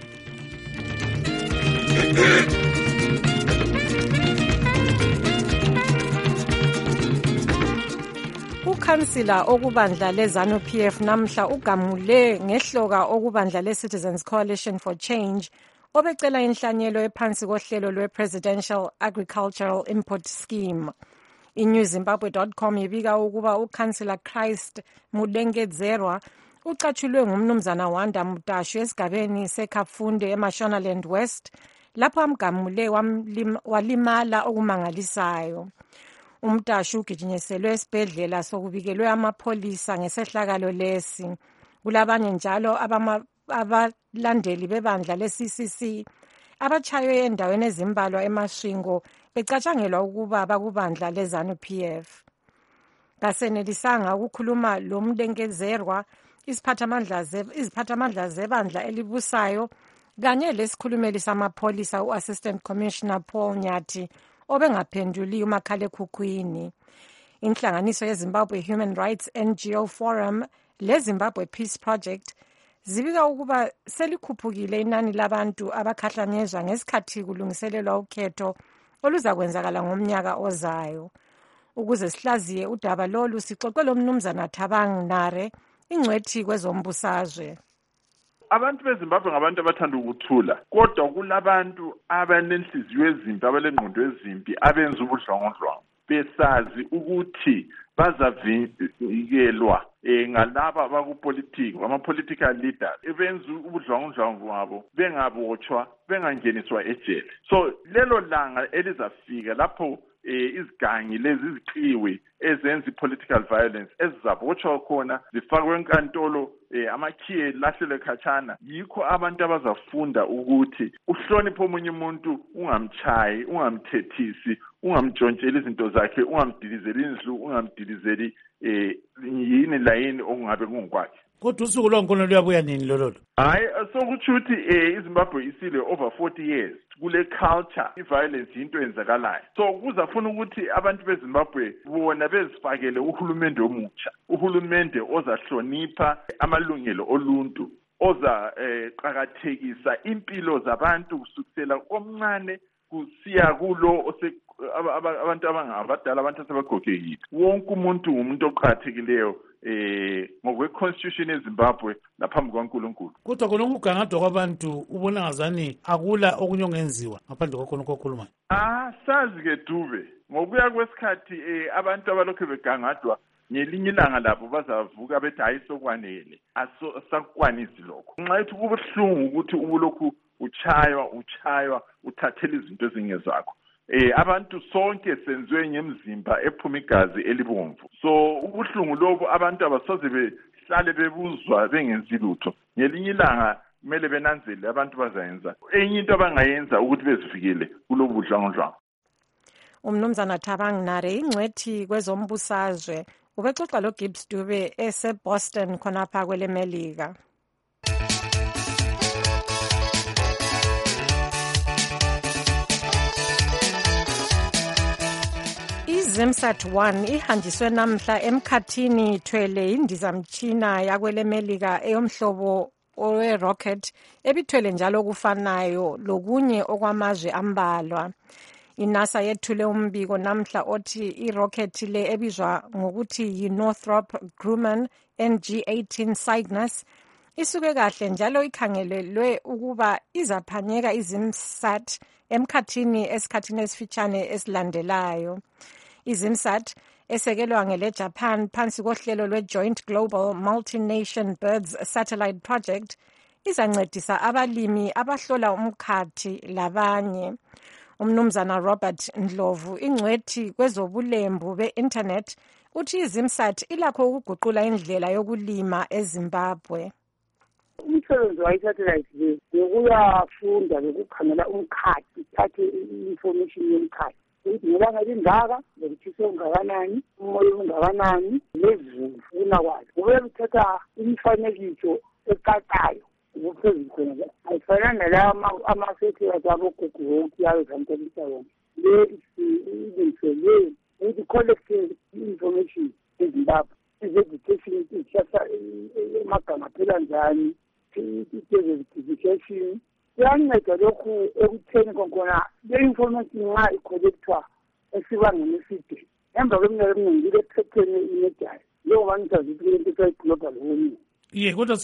Speaker 2: Ukhansila okubandla le-ZANU-PF namhla ugamule ngehloka okubandla le-Citizens Coalition for Change obecela inhlanyelo ephansi kohlelo lwe-Presidential Agricultural Import Scheme. iNewZimbabwe.com ibika ukuba ukhansila Christ Mudengedzerwa ucatshulwe ngumnumzana Wanda Mutashu esigabeni seKhafunde eMashonaland West lapho amgamule walimala okumangalisayo. Umtashu ugijinyiselwe esibhedlela sokubikelwe amapholisa ngesehlakalo lesi. Kulabanye njalo abalandeli bebandla le-CCC abachaywe endaweni ezimbalwa eMashingo becatshangelwa ukuba bakubandla le-ZANU-PF. Kasenelisanga ukukhuluma lo Mdengedzerwa, iziphathamandla zebandla elibusayo kanye lesikhulumeli samapholisa u-Assistant Commissioner Paul Nyati obengaphenduli umakhalekhukhwini. Inhlanganiso yeZimbabwe Human Rights NGO Forum leZimbabwe Peace Project zibika ukuba selikhuphukile inani labantu abakhahlanyezwa ngesikhathi kulungiselelwa ukhetho oluzakwenzakala ngomnyaka ozayo. Ukuze sihlaziye udaba lolu sixoxe lomnumzana Thabang Nare, ingcwethi kwezombusazwe.
Speaker 17: Abantu beZimbabwe ngabantu abathanda ukuthula, kodwa kulabantu abanenhliziyo ezimbi, abalengqondo ezimbi, abenza ubudlwangudlwangu, besazi ukuthi bazavikelwa ngalaba abakupolitiki, ama-political leaders, benza ubudlwangudlwangu wabo, bengabotshwa, bengangeniswa ejele. So lelo langa elizafika lapho izigangi lezi iziqiwi ezenza i-political violence ezizabotshwa khona zifakwe enkantolo, amakhiye lahlelwe khatshana. Yikho abantu abazafunda ukuthi uhloniphe omunye umuntu, ungamchayi, ungamthethisi, ungamtshontsheli izinto zakhe, ungamdilizeli indlu, ungamdilizeli yini la yini okungabe kungokwakhe.
Speaker 16: Kodwa usuku lwankolo luyabuya nini lolo?
Speaker 17: Hayi, sokuthi ukuthi iZimbabwe isile over 40 years kule culture i-violence into enzakalayo. So kuzafuna ukuthi abantu beZimbabwe bona bezifakele uhulumende omutsha, uhulumende ozahlonipha amalungelo oluntu, qakathekisa impilo zabantu kusukela komncane kusiya kulo abantu abangabadala, abantu asebagogekile. Wonke umuntu ngumuntu oqakathekileyo ngokwe-constitution yeZimbabwe naphambi kwaNkulunkulu.
Speaker 16: Kodwa khona ukugangadwa kwabantu ubona ngazani akula okunye ongenziwa ngaphandle kwakhona kokhulumayo?
Speaker 17: Sazi-ke Dube, ngokuya kwesikhathi abantu abalokhu begangadwa ngelinye ilanga labo bazavuka bethi hayi sokwanele, asakukwanisi lokho. Nxa ethi kubuhlungu ukuthi ubulokhu uchaywa uthathela izinto ezingezakho. Abantu sonke senziwe ngemzimba ephuma igazi elibomvu. So ubuhlungu lobo abantu abasoze behlale bebuzwa bengenzi lutho. Ngelinye ilanga kumele benanzele abantu bazayenza enye into abangayenza ukuthi bezivikele kulobu budlwangudlwangu.
Speaker 2: Umnumzana Thabang Nare, ingcwethi kwezombusazwe, ubexoxa lo Gibbs Dube eseBoston khonapha kwele Melika. iZimsat-1 ihanjiswe namhla emkhathini ithwele indizamtshina yakwele Melika eyomhlobo owe-rocket ebithwele njalo okufanayo lokunye okwamazwe ambalwa. INASA yethule umbiko namhla othi irocket le ebizwa ngokuthi yi-Northrop Grumman NG-18 Cygnus isuke kahle njalo ikhangelelwe ukuba izaphanyeka iZimsat esikhathini esifitshane esilandelayo. iZimsat esekelwa ngele Japan phansi kohlelo lwe-Joint Global Multi-Nation Birds Satellite Project izancedisa abalimi abahlola umkhathi labanye. Umnumzana Robert Ndlovu, ingcwethi kwezobulembu be-internet, uthi iZimsat ilakho ukuguqula indlela yokulima eZimbabwe.
Speaker 15: Umsebenzi wayi-satellite le bekuyafunda bekukhangela umkhathi, ithathe i-information yomkhathi ukuthi ngelanga lingaka bekutshise ungakanani, umoya ungakanani, lezulu kuna kwayo. Kube kuthatha imifanekiso ecacayo ukuphezulu khona. Ayifanani nalawa ama-satellite abogogo yayo zamthelisa yona. Le ilungiselwe ukuthi collecte i-information eZimbabwe. Ize-education ithatha amagama phela njani, i-identification. Kuyanceda lokhu ekutheni konkona le-information nxa icollectwa esibangeni eside. Emva kweminyaka eminingi ilephetheni imediayo. Njengoba ngisazithi le nto kuthiwa i-global warming.
Speaker 16: Kodwa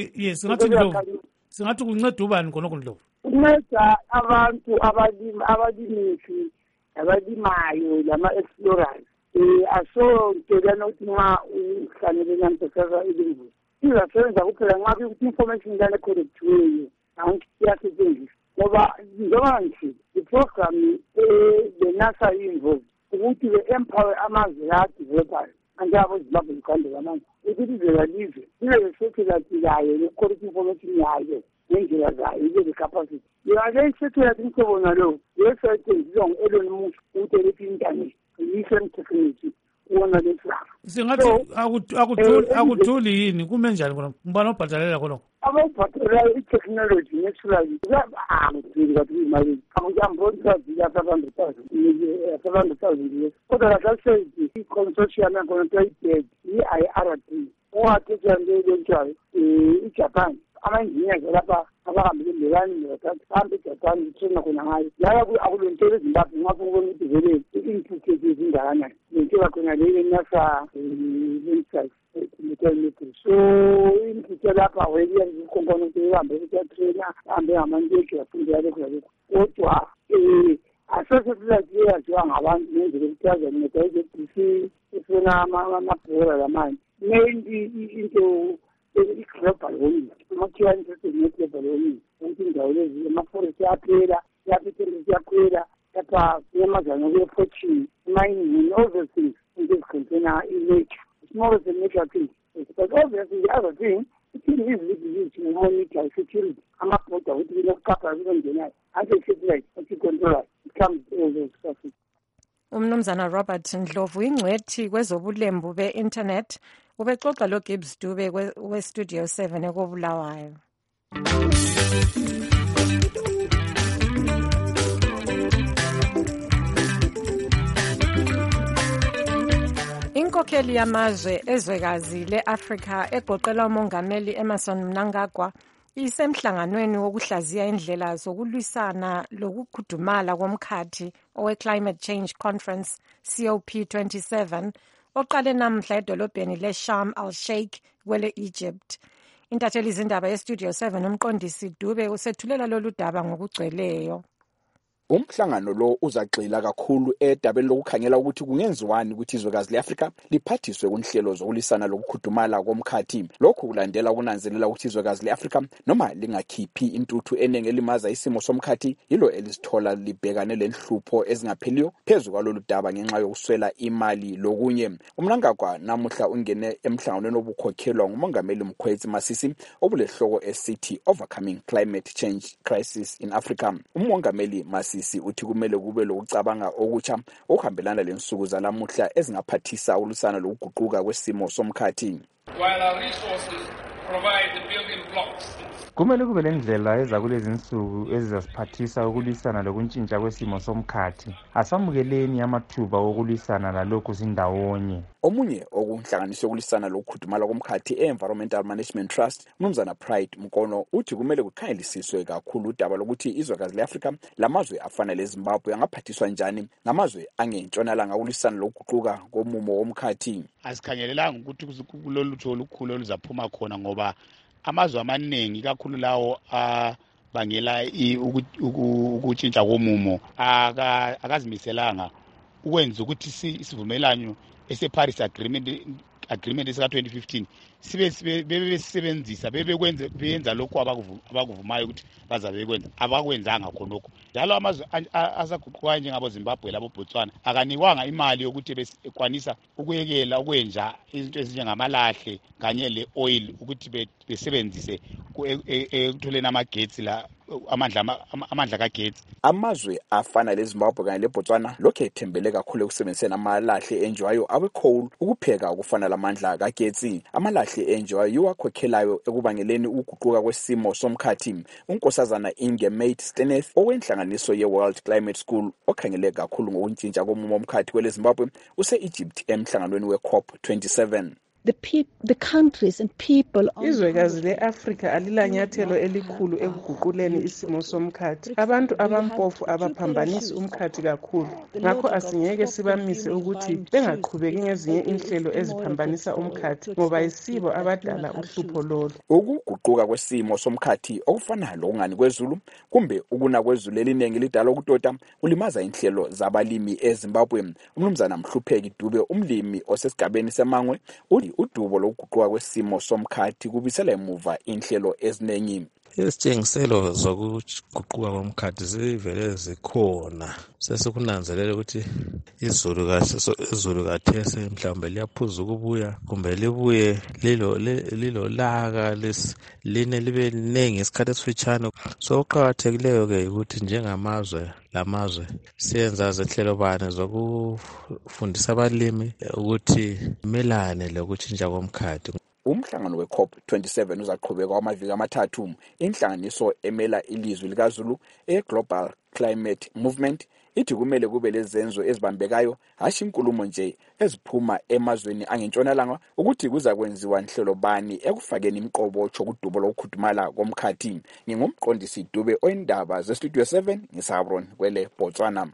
Speaker 16: singathi kunceda ubani khonokho Ndlovu?
Speaker 15: Kunceda abantu abalimisi abalimayo lama-explorers. Asontelana ukuthi nxa uhlangene namthathaza ilimbuzi izasebenza kuphela nxa kuyukuthi information lana ecollectiweyo iyasetshenziswa ngoba njengoba ngithi iprogram le-NASA i-involved ukuthi le-empower amazwe la-developayo anjengabo Zimbabwe likhande amanje ukuthi lizela lize libe le-satellite yayo le-quality information yayo ngendlela zayo ibe le-capacity. Yona i-satellite imhlobo nalowo yesetshenziswa ngu-Elon Musk ukuthi elethi internet i-recent technology wona lesifo.
Speaker 16: Singathi akuthuli yini kume njani khona? Ngibani obhadalela khona?
Speaker 15: Ababhadalela i-technology naturally angithuli kathi imali. Angiboni ukuthi $700,000 kodwa kahle i-consortium yakhona kuthiwa i-IRD owathethwa lenjalo iJapan ama-engineers lapha abahambile mbelani nebathathu bahambe eJapan kuthena khona ngayo yaya akulentshela eZimbabwe ngapho ngibona ukuthi vele i-input yethu ezingakanani lentshela khona le NASA website so input lapha weliya zikhonkona ukuthi ihambe kuyatraina ahambe ngamantshetshe afundela lokhu lalokhu kodwa asosiyete yaziwa ngabantu ngendlela ekuthiwa ne-DBC ifuna amabhola lamanje mainly into i-global warming amakhiwa interested ne-global warming ukuthi indawo lezi amaforest yaphela yaphethenesi yakhwela lapha kunyamazana kuye-poaching mining and all those things into eziconcern i-nature. It's more of a nature thing but obviously the other thing it is easy to monitor security amabhoda ukuthi kunokuqapha kubengenayo ante-satellite ati-control it comes all those stuff.
Speaker 2: Umnumzana Robert Ndlovu, ingcwethi kwezobulembu be-internet, ubexoxa loGibbs Dube we-Studio 7 ekobulawayo. Inkokheli yamazwe ezwekazi le-Afrika egoqela umongameli Emmerson Mnangagwa isemhlanganweni wokuhlaziya indlela zokulwisana lokukhudumala komkhathi owe-Climate Change Conference COP27 oqale namhla edolobheni le-Sharm el-Sheikh kwele-Egypt. Intatheli izindaba ye-Studio 7 umqondisi Dube usethulela lolu daba ngokugcweleyo.
Speaker 19: Umhlangano lo uzagxila kakhulu edabeni lokukhangela ukuthi kungenziwani ukuthi izwekazi le-Afrika liphathiswe kunhlelo zokulisana lokukhudumala komkhathi. Lokhu kulandela ukunanzelela ukuthi izwekazi le-Afrika noma lingakhiphi intuthu enenge limaza isimo somkhathi yilo elizithola libhekane lenhlupho ezingapheliyo phezu kwalolu daba ngenxa yokuswela imali lokunye. Umnangagwa namuhla ungene emhlanganweni obukhokhelwa ngumongameli Mkhwetsi Masisi obulehloko esithi Overcoming Climate Change Crisis in Africa. Umongameli Masisi uthi kumele kube lokucabanga okutsha okuhambelana lensuku zalamuhla ezingaphathisa ulusana lokuguquka kwesimo somkhathi.
Speaker 20: While our resources provide the building blocks.
Speaker 21: Kumele kube lendlela ezakulezi insuku ezizasiphathisa ukulwisana lokuntshintsha kwesimo somkhathi. Asamukeleni amathuba okulwisana lalokhu sindawonye.
Speaker 19: Omunye okunhlanganiso yokulisana lokukhudumala komkhathi e-Environmental Management Trust, Mnumzana Pride Mkono, uthi kumele kukhangelisiswe kakhulu udaba lokuthi izwekazi le-Afrika lamazwe afana leZimbabwe angaphathiswa njani ngamazwe angentshonalanga ukulwisana lokuguquka komumo womkhathi.
Speaker 22: Asikhangelelanga ukuthi kulolutho olukhulu oluzaphuma khona ngoba amazwe amaningi kakhulu lawo abangela ukutshintsha komumo akazimiselanga ukwenza ukuthi isivumelano ese-Paris Agreement esika-2015 sebesebenzisa beyenza lokho abakuvumayo ukuthi bazabe bekwenza abakwenzanga khonokho. Njalo amazwe asaguqukayo njengabo Zimbabwe labo Botswana akanikwanga imali yokuthi bekwanisa ukuyekela ukwenza izinto ezinjengamalahle kanye le-oil ukuthi besebenzise ekutholeni amagetsi la amandla kagetsi.
Speaker 19: Amazwe afana leZimbabwe kanye leBotswana lokhu ethembele kakhulu ekusebenziseni amalahle enjwayo awe-coal ukupheka ukufana lamandla kagetsi. Amalahle enjwayo yiwakhokhelayo ekubangeleni ukuguquka kwesimo somkhathi. Unkosazana Inge Mate Steneth owenhlanganiso ye-World Climate School okhangele kakhulu ngokuntshintsha komumo womkhathi kweleZimbabwe use-Egypt emhlanganweni we-COP27.
Speaker 23: The countries and people
Speaker 24: izwekazi le-Afrika alilanyathelo elikhulu ekuguquleni isimo somkhathi. Abantu abampofu abaphambanisi umkhathi kakhulu, ngakho asingeke sibamise ukuthi bengaqhubeki ngezinye inhlelo eziphambanisa umkhathi ngoba yisibo abadala uhlupho lolu.
Speaker 19: Ukuguquka kwesimo somkhathi okufana lokungani kwezulu kumbe ukuna kwezulu eliningi lidala ukutota kulimaza inhlelo zabalimi eZimbabwe. Umnumzana Mhlupheki Dube, umlimi osesigabeni semangwe, udubo lokuguquka kwesimo somkhathi kubisela emuva inhlelo eziningi.
Speaker 18: Izitshengiselo zokuguquka komkhathi zivele zikhona. Sesikunanzelela ukuthi izulu kathese mhlawumbe liyaphuza ukubuya kumbe libuye lilo laka line libe linengi isikhathi esifitshane. So kuqakathekileyo ke ukuthi njengamazwe lamazwe siyenza izinhlelo bani zokufundisa abalimi ukuthi melane lokutshintsha komkhathi.
Speaker 19: Umhlangano we-COP27 uzaqhubeka kwamaviki amathathu. Inhlanganiso emela ilizwi likaZulu e-Global Climate Movement ithi kumele kube lezenzo ezibambekayo hashi inkulumo nje eziphuma emazweni angentshonalanga ukuthi kuza kwenziwa inhlelo bani ekufakeni imiqobotsho kudubo lokukhudumala komkhathi. Ngingumqondisi Dube oyindaba ze-Studio 7 ngisabron kwele Botswana.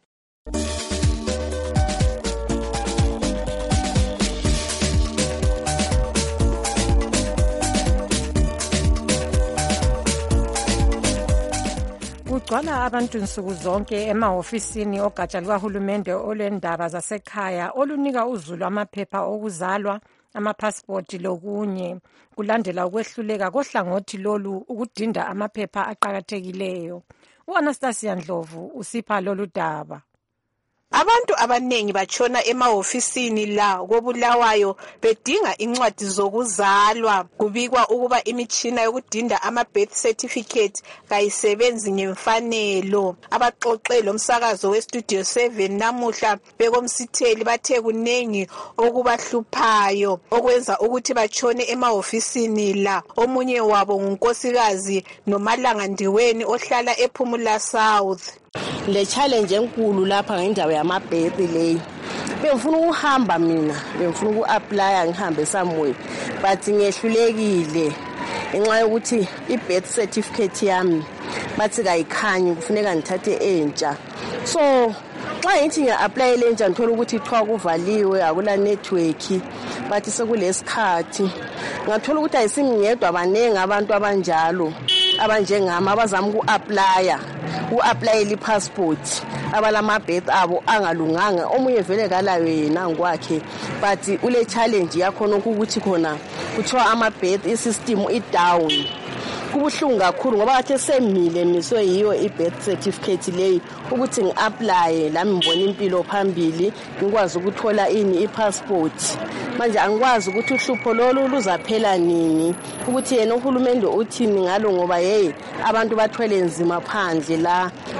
Speaker 2: Kugcwala abantu nsuku zonke emahofisini ogatsha lukahulumende olwendaba zasekhaya olunika uzulu amaphepha okuzalwa, amapasipoti lokunye. Kulandela ukwehluleka kohlangothi lolu ukudinda amaphepha aqhakathekileyo. U-Anastasia Ndlovu usipha lolu daba.
Speaker 25: Abantu abanengi batshona emahofisini la koBulawayo bedinga incwadi zokuzalwa. Kubikwa ukuba imitshina yokudinda ama-birth certificate kayisebenzi ngemfanelo. Abaxoxe lomsakazo we-Studio 7 namuhla bekomsitheli bathe kunengi okubahluphayo okwenza ukuthi batshone emahofisini la. Omunye wabo ngunkosikazi Nomalanga Ndiweni ohlala ePhumula South.
Speaker 26: Le challenge enkulu lapha ngendaba yama-birth leyi. Bengifuna ukuhamba mina, bengifuna uku-apply ngihambe somewhere but ngehlulekile ngenxa yokuthi i-birth certificate yami bathi kayikhanyi kufuneka ngithathe entsha. So xa ngithi ngiya-apply lentsha ngithola ukuthi ithiwa kuvaliwe akula network bathi sekulesikhathi. Ngathola ukuthi ayisingedwa banengi abantu abanjalo abanjengami abazama uku-applyela i-passport abalama-birth abo angalunganga. Omunye vele kalayo yena ngokwakhe but ule challenge yakhona ukuthi khona kuthiwa ama-birth i-system i-down. Kubuhlungu kakhulu ngoba athe semile miswe yiyo i-birth certificate leyi ukuthi ngi-apply lami ngibona impilo phambili ngikwazi ukuthola i-passport. Manje angikwazi ukuthi uhlupho lolu luzaphela nini, ukuthi yena uhulumende uthini ngalo ngoba abantu bathwele nzima phandle la.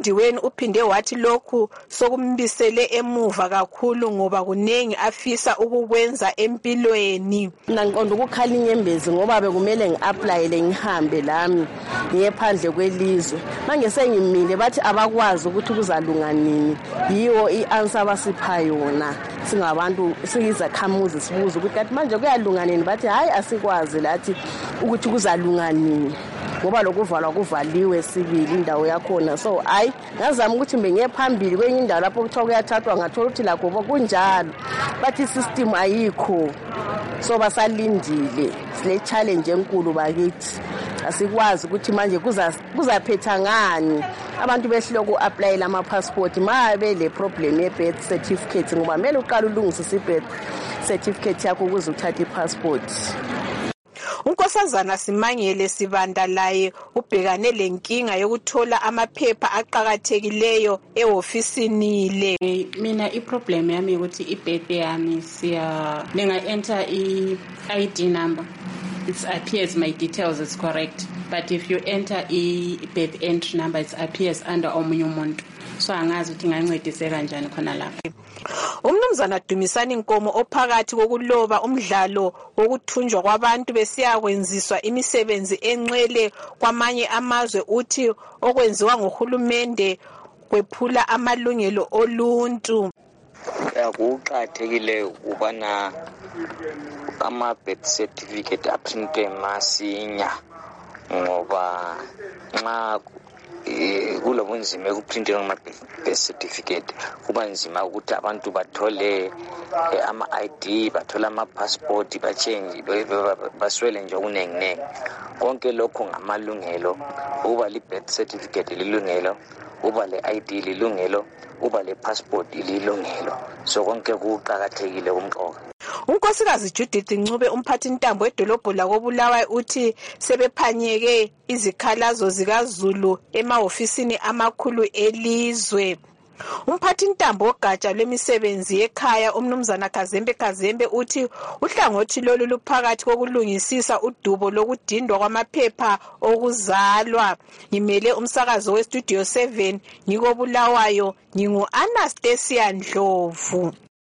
Speaker 25: uNdiweni uphinde wathi lokhu sokumbisele emuva kakhulu ngoba kunengi afisa ukukwenza empilweni.
Speaker 26: Nangiqonda ukukhala inyembezi ngoba bekumele ngi-aplayele ngihambe lami ngiye phandle kwelizwe. Manje sengimile bathi abakwazi ukuthi kuzalunga nini. Yiwo i-answer abasipha yona. Singabantu siyizakhamuzi sibuza ukuthi kanti manje kuyalunga nini, bathi hayi asikwazi lathi ukuthi kuzalunga nini. Ngoba lokuvalwa kuvaliwe sibili indawo yakhona. So hayi ngazama ukuthi ngiye phambili kwenye indawo lapho kuthiwa kuyathathwa ngathola ukuthi lakho kunjalo. Bathi system ayikho. So basalindile. Sile challenge enkulu bakithi. Asikwazi ukuthi manje kuzaphetha ngani abantu behloko applyela ama passport mabe le problem ye birth certificate ngoba mele uqala ulungisise birth certificate yakho ukuze uthathe passport.
Speaker 25: uNkosazana Simangele Sibanda laye ubhekane lenkinga yokuthola amaphepha aqhakathekileyo ehofisini le.
Speaker 5: Mina iproblem yami ukuthi ibirthday yami ninga enter i-ID number. It appears my details is correct, but if you enter i-birth entry number it appears under omunye umuntu. So angazi ukuthi ngancedise kanjani khona lapho.
Speaker 25: Umnumzana Dumisani Nkomo ophakathi kokuloba umdlalo wokuthunjwa kwabantu besiyakwenziswa imisebenzi enxele kwamanye amazwe uthi okwenziwa ngohulumende kwephula amalungelo oluntu.
Speaker 6: Kuqakathekile ukubana ama-birth certificate aprinte masinya ngoba nxa kulo bunzima ekuprinteni ama-birth certificate kuba nzima ukuthi abantu bathole ama-ID bathole ama-passport bachange baswele nje okunenginengi. Konke lokho ngamalungelo. Uba li-birth certificate lilungelo, uba le-ID lilungelo, uba le-passport lilungelo. So konke kuqakathekile kumqoka.
Speaker 25: uNkosikazi Judith Ncube umphathi intambo edolobho lakoBulawayo uthi sebephanyeke izikhalazo zikaZulu emahofisini amakhulu elizwe. Umphathi intambo ogatsha lwemisebenzi ekhaya umnumzana Kazembe uthi uhlangothi lolu luphakathi kokulungisisa udubo lokudindwa kwamaphepha okuzalwa. Ngimele umsakazo weStudio 7 ngikoBulawayo ngingu Anastasia Ndlovu.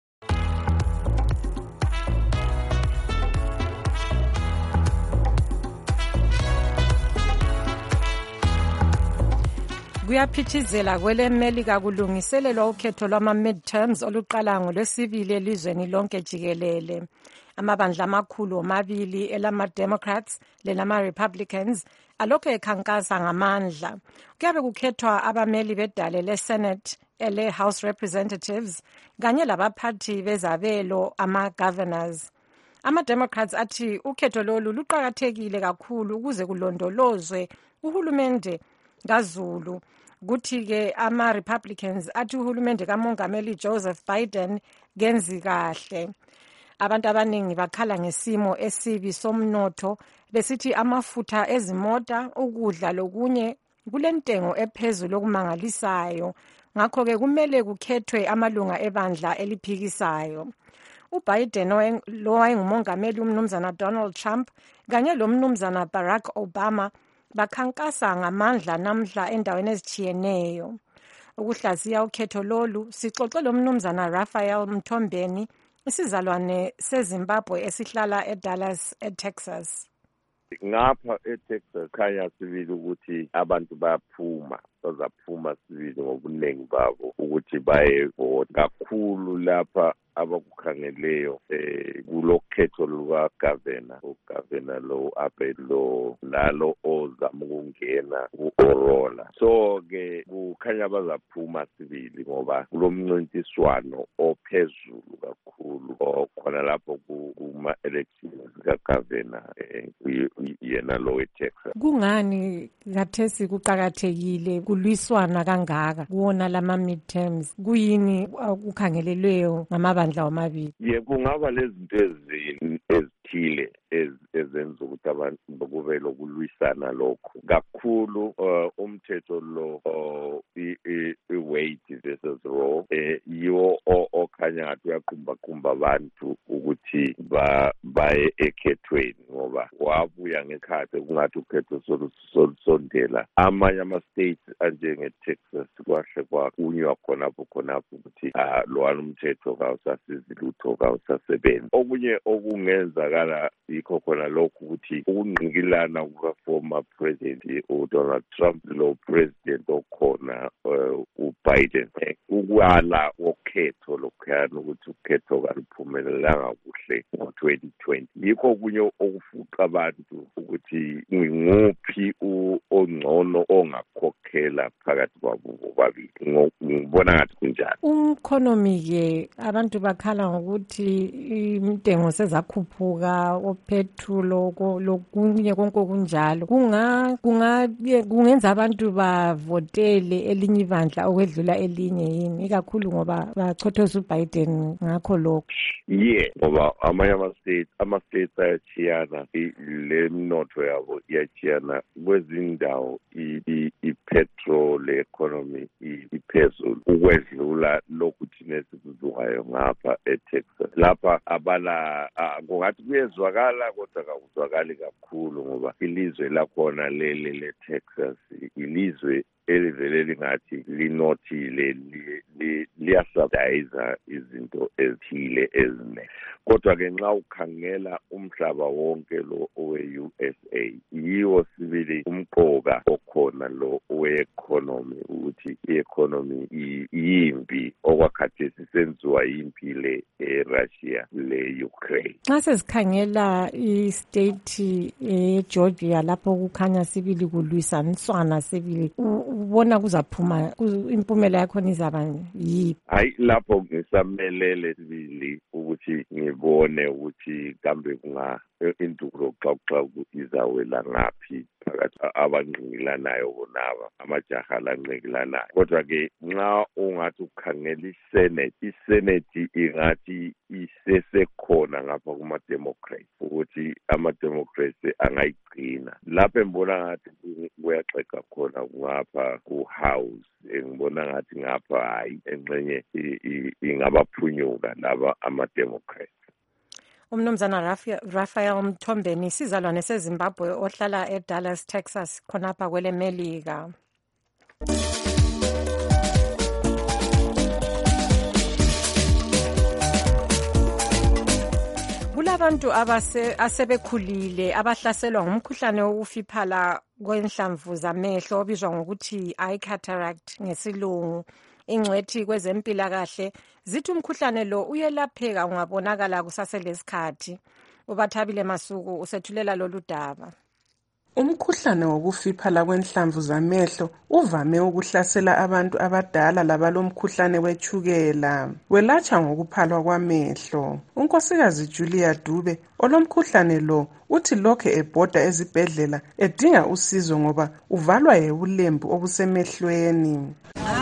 Speaker 2: Kuyaphithizela kwele Melika kulungiselelwa ukhetho lwama midterms oluqala ngolwesibili elizweni lonke jikelele. Amabandla amakhulu omabili elama Democrats lelama Republicans alokho ekhankasa ngamandla. Kuyabe kukhethwa abameli bedale le Senate ele House Representatives kanye labaphathi bezabelo ama governors. Ama Democrats athi ukhetho lolu luqhakathekile kakhulu ukuze kulondolozwe uhulumende kaZulu. Kuthi-ke ama-Republicans athi uhulumende kamongameli Joseph Biden genzi kahle. Abantu abaningi bakhala ngesimo esibi somnotho besithi amafutha ezimota, ukudla lokunye kulentengo ephezulu okumangalisayo. Ngakho-ke kumele kukhethwe amalunga ebandla eliphikisayo. uBiden lo wayengumongameli umnumzana Donald Trump kanye lomnumzana Barack Obama bakhankasa ngamandla namhla endaweni ezitshiyeneyo. Ukuhlaziya ukhetho lolu sixoxe lomnumzana Raphael Mthombeni isizalwane seZimbabwe esihlala eDallas eTexas.
Speaker 7: Ngapha eTexas khanya sibili ukuthi abantu bazaphuma sibili ngobunengi babo ukuthi baye vote kakhulu lapha abakukhangeleyo kulokhetho lukagavana ugavana lo apelo nalo ozama ukungena ku-Orola. So-ke kukhanya bazaphuma sibili ngoba kulomncintiswano ophezulu kakhulu khona lapho kuma-elections kagavana yena lo weTexas.
Speaker 2: Kungani kathesi kuqakathekile kulwiswana kangaka kuwona lama midterms? Kuyini ukukhangelelweyo ngamabandla omabili?
Speaker 7: Kungaba lezinto ezithile ezenza ukuthi abantu kube lokulwisana lokho kakhulu. Umthetho lo i-weight versus raw yiwo okhanya ngathi uyaqumba abantu ukuthi baye ekhethweni ngoba wabuya ngekhathi kungathi ukhetho solusondela. Amanye ama-states anjenge-Texas kwahle kwakunywa khonapho ukuthi lwana umthetho kawusasizi lutho kawusasebenzi. Okunye okungenzakala yikho khona lokhu ukuthi ukungqikilana kuka-former president uDonald Trump lo president okhona uBiden ukwala wokhetho lokhuyana ukuthi ukhetho kaluphumelelanga kuhle ngo-2020. Yikho okunye okufuqa abantu ukuthi nginguphi ongcono ongakhokhela phakathi kwabo bobabili. Ngibona ngathi kunjalo.
Speaker 2: Economy-ke abantu bakhala ngokuthi intengo sezakhuphuka, ophethulo lokunye konke okunjalo. Kungenza abantu bavotele elinye ibandla okwedlula elinye yini, ikakhulu ngoba bachothoza uBiden ngakho lokho.
Speaker 7: Ngoba amanye ama-states ayachiyana, le mnotho yabo iyachiyana. Kwezindawo i-petrol economy iphezulu ukwedlula lokhu thina esikuzukayo ngapha eTexas. Lapha kungathi kuyezwakala kodwa kakuzwakali kakhulu ngoba ilizwe lakhona leli leTexas ilizwe elivele lingathi linothile liyasubsidiza izinto ezithile ezine. Kodwa-ke nxa ukhangela umhlaba wonke lo owe-USA yiwo sibili umqoka okhona lo owe-economy ukuthi i-economy yimpi okwakhathesi senziwa yimpi le eRussia le-Ukraine.
Speaker 2: Nxa sesikhangela i-state eGeorgia lapho kukhanya sibili kulwisaniswana sibili, ubona kuzaphuma impumela yakhona izaba yiphi?
Speaker 7: Hayi, lapho ngisamelele sibili ukuthi ngibone ukuthi kambe indulo xoxo izawela ngaphi phakathi abangqikilanayo bonaba amajaha lanqikilanayo. Kodwa-ke nxa ungathi ukhangela isenate ingathi isesekhona ngapha kuma-Democrats ukuthi ama-Democrats angayigcina. Lapho engibona ngathi kuyaxega khona ngapha ku-House, ngibona ngathi ngapha hayi engxenye ingabaphunyuka laba ama-Democrats.
Speaker 2: Umnumzana Raphael Mthombeni, sizalwane seZimbabwe ohlala eDallas, Texas, khonapha kwele Melika. Kulabantu asebekhulile abahlaselwa ngumkhuhlane wokufiphala kwenhlamvu zamehlo obizwa ngokuthi eye cataract ngesilungu. Ingcwethi kwezempilakahle zithi umkhuhlane lo uyelapheka ungabonakala kusaselesikhathi. uBathabile Masuku usethulela lolu daba.
Speaker 24: Umkhuhlane wokufiphala kwenhlamvu zamehlo uvame ukuhlasela abantu abadala labalomkhuhlane wetshukela. Welatshwa ngokuphalwa kwamehlo. Unkosikazi Julia Dube olomkhuhlane lo uthi lokho ebhoda ezibhedlela edinga usizo ngoba uvalwa yibulembu obusemehlweni.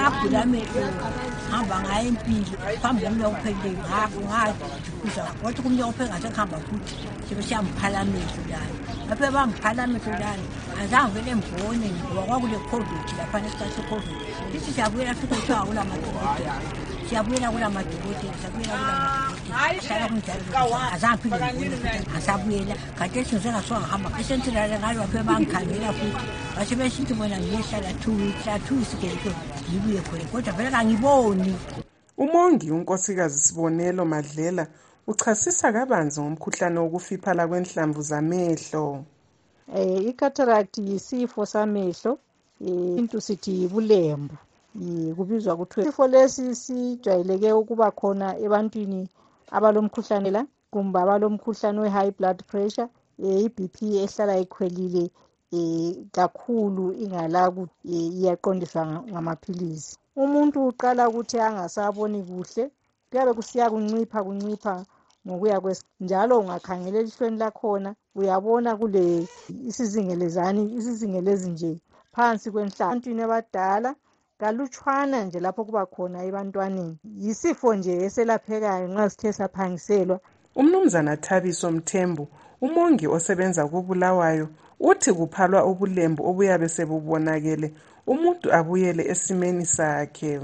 Speaker 8: Hamba ngayo impilo phambi komnye ophele ngakuza wathi kumnye ophele ngasekhamba futhi sebesiyamkhala amehlo lana lapho bamkhala amehlo lana azange vele mbone ngoba kwakule COVID lapha nesikhathi se-COVID sithi siyabuyela futhi kuthiwa kula madokotela siyabuyela kula madokotela hlala kunjalo azange phinde ngibone futhi asabuyela khathesi ngisengasongahamba esentilale ngalo lapho bangikhangela futhi basho besithi bona ngiyehlala 2 weeks ke ngibuye khona kodwa vele kangiboni.
Speaker 24: Umongi unkosikazi Sibonelo Madlela uchasisa kabanzi ngomkhuhlane wokufiphala kwenhlamvu zamehlo.
Speaker 23: I-cataract yisifo samehlo, into sithi bulembu, kubizwa kuthiwa isifo lesi sijwayeleke ukuba khona ebantwini abalomkhuhlane la kumbe abalomkhuhlane we-high blood pressure, i-BP ehlala ikhwelile kakhulu ingala iyaqondiswa ngamaphilisi. Umuntu uqala ukuthi angasaboni kuhle, kuyabe kusiya kuncipha ngokuya njalo ungakhangela elihlweni lakhona uyabona kule isizingelezi nje phansi kwenhlamvu. Abantwini abadala kalutshwana nje lapho kuba khona ebantwaneni. Yisifo nje eselaphekayo nxa sithe saphangiselwa.
Speaker 24: Umnumzana Thabiso Mthembu, umongi osebenza kuBulawayo, uthi kuphalwa ubulembu obuyabe sebubonakele umuntu abuyele esimeni sakhe.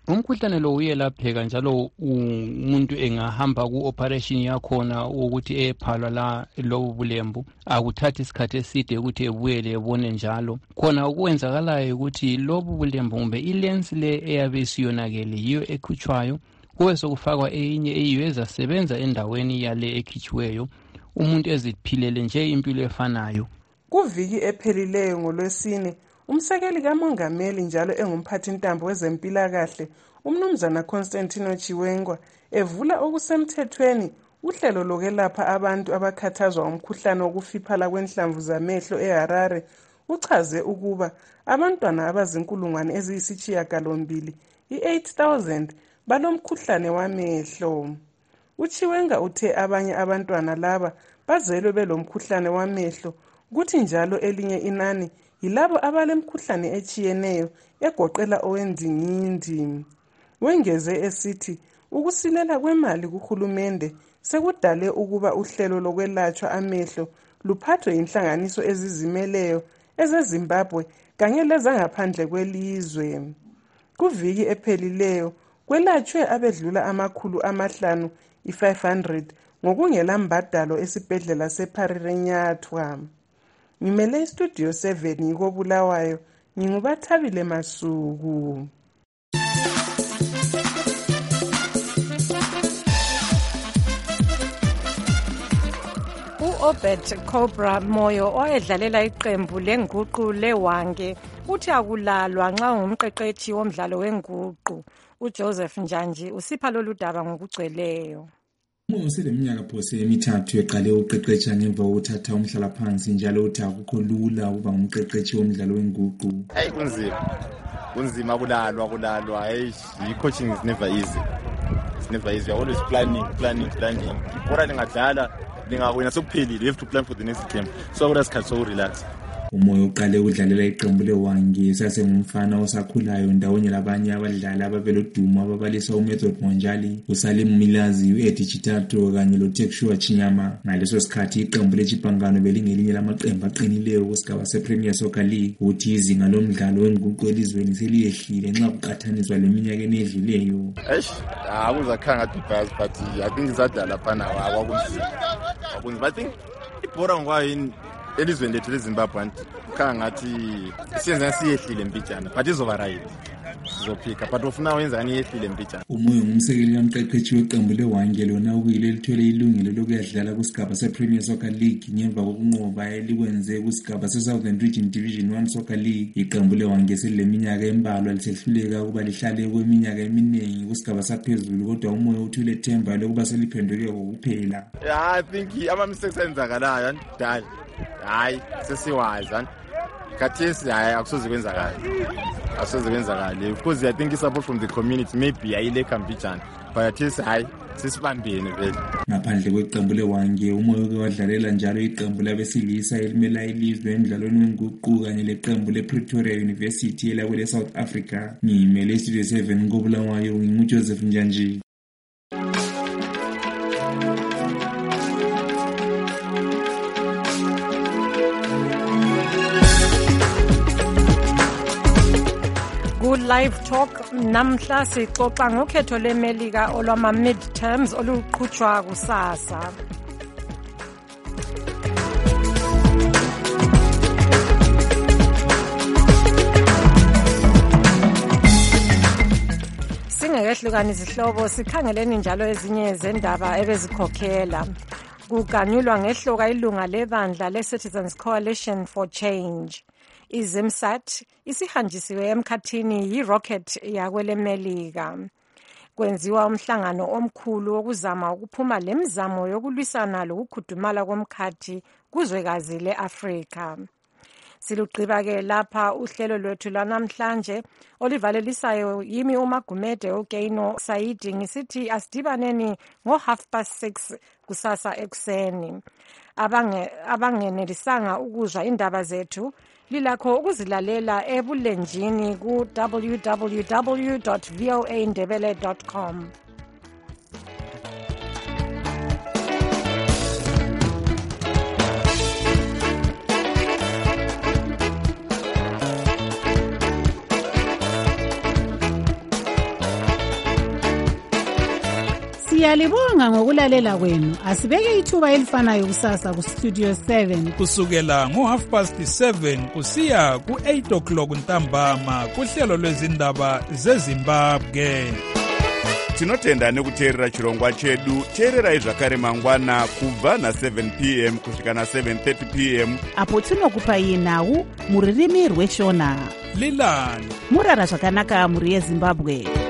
Speaker 9: umkhuhlane lo uyelapheka njalo umuntu engahamba ku-operation yakhona ukuthi ephalwa la lobu bulembu akuthathi isikhathi eside ukuthi ebuyele ebone njalo. Khona okwenzakalayo ukuthi lobu bulembu kumbe ilensi le eyabe isiyonakele yiyo ekhutshwayo, kube sokufakwa eyinye eyiyo ezasebenza endaweni yale ekhitshiweyo, umuntu eziphilele nje impilo efanayo.
Speaker 24: Kuviki ephelileyo ngoLwesine, umsekeli kamongameli njalo engumphathintambo wezempilakahle umnumzana Constantino Chiwenga evula okusemthethweni uhlelo lokwelapha abantu abakhathazwa umkhuhlane wokufiphala kwenhlamvu zamehlo eHarare. Uchaze ukuba abantwana abazinkulungwane eziyisishiyagalombili i-8,000 balomkhuhlane wamehlo. Uchiwenga uthe abanye abantwana laba bazelwe belomkhuhlane wamehlo, kuthi njalo elinye inani yilabo abalemkhuhlane etshiyeneyo egoqela owendingindi. Wengeze esithi ukusilela kwemali kuhulumende sekudale ukuba uhlelo lokwelatshwa amehlo luphathwe inhlanganiso ezizimeleyo ezeZimbabwe kanye lezangaphandle kwelizwe. Kuviki ephelileyo kwelatshwe abedlula 500 ngokungela mbadalo esibhedlela sePharirenyatwa. Ngimele istudio 7 ngikobulawayo, ngingubathabile Masuku.
Speaker 2: U-Obed Cobra Moyo oyedlalela iqembu lenguqu leWange uthi akulalwa nxa ngumqeqethi womdlalo wenguqu. uJoseph Njanji usipha lolu daba ngokugcweleyo.
Speaker 10: Useleminyaka phose emithathu eqale uqeqetsha ngemva kokuthatha umhlalaphansi njalo uthi akukho lula ukuba ngumqeqethi womdlalo wenguqu.
Speaker 11: Hayi kunzima kulalwa coaching is never easy. It's never easy. You're always planning. Kodwa lingadlala lingawina sokuphelile, you have to plan for the next game. So akusikhathi sokurelax.
Speaker 10: Umoya uqale ukudlalela iqembu leWange sasengumfana osakhulayo ndawonye labanye abadlali ababelodumo ababalisa uMethod Monjali, uSalim Milazi, uEddie Chitato kanye loTekshua Chinyama. Ngaleso sikhathi iqembu leChipangano belingelinye lamaqembu aqinileyo kusigaba sePremier Soccer League. Uthi izinga lomdlalo wenguqu elizweni seliyehlile nxa kuqathaniswa leminyaka emedlileyo.
Speaker 11: Akuzakhanga ngathi but I think izadala phana akwakunzima. I think ibhora ngwayini elizweni lethu leZimbabwe kukhanga ngathi siyenza siyehlile mpitshana but izobarayini sizophika but ufuna wenzani yehlile mpitshana.
Speaker 10: Umoya ngumsekeli kamqeqethi weqembu leWange lona ukuyile lithole ilungelo lokuyadlala kusigaba sePremier Soccer League ngemva kokunqoba elikwenze kusigaba seSouthern Region Division 1 Soccer League. Iqembu leWange seleminyaka embalwa lisehluleka ukuba lihlale kweminyaka eminingi kusigaba saphezulu, kodwa umoya uthule ithemba lokuba seliphenduke kokuphela.
Speaker 11: I think ama-mistakes ayenzakalayo andidala hayi sesiwazi khathesi hayi akusoze kwenzakale because I think support from the community maybe ayilekha mpitshana but khathesi hayi sesibambene vele.
Speaker 10: Ngaphandle kweqembu leWange umoya uke wadlalela njalo iqembu labesilisa elimela ilizwe emdlalweni wenguqu kanye leqembu lePretoria University elakwele South Africa. Ngimele istudio 7 ngobulawayo, nginguJoseph Njanji.
Speaker 2: Live Talk namhla sixoxa ngokhetho leMelika olwama midterms oluqhutshwa kusasa. Singekehlukana izihlobo sikhangeleni njalo ezinye zendaba ebezikhokhela. Kuganyulwa ngehloka ilunga lebandla leCitizens Coalition for Change. IZimSat isihanjisiwe emkhathini yiRocket yakwele Melika. Kwenziwa umhlangano omkhulu wokuzama ukuphuma lemizamo yokulwisana lokukhudumala komkhathi kuzwekazi leAfrika. Silugqiba-ke lapha uhlelo lwethu lwanamhlanje olivalelisayo yimi uMagumede uGeino Saidi ngisithi asidibaneni ngo6:30 kusasa ekuseni. Abangenelisanga ukuzwa indaba zethu lilakho ukuzilalela ebulenjini ku www.voandebele.com.
Speaker 1: Siyalibonga ngokulalela kwenu. Asibeke ithuba elifanayo kusasa ku Studio 7
Speaker 3: kusukela ngo7:30 kusiya ku8 o'clock ntambama kuhlelo lwezindaba zeZimbabwe.
Speaker 4: Tinotenda nekuteerera chirongwa chedu. Teererai zvakare mangwana kubva na7 p.m. kusvika na7:30 p.m.
Speaker 12: apo tinokupai nhau muririmi rweshona.
Speaker 3: Lilani
Speaker 12: murara zvakanaka muri yeZimbabwe.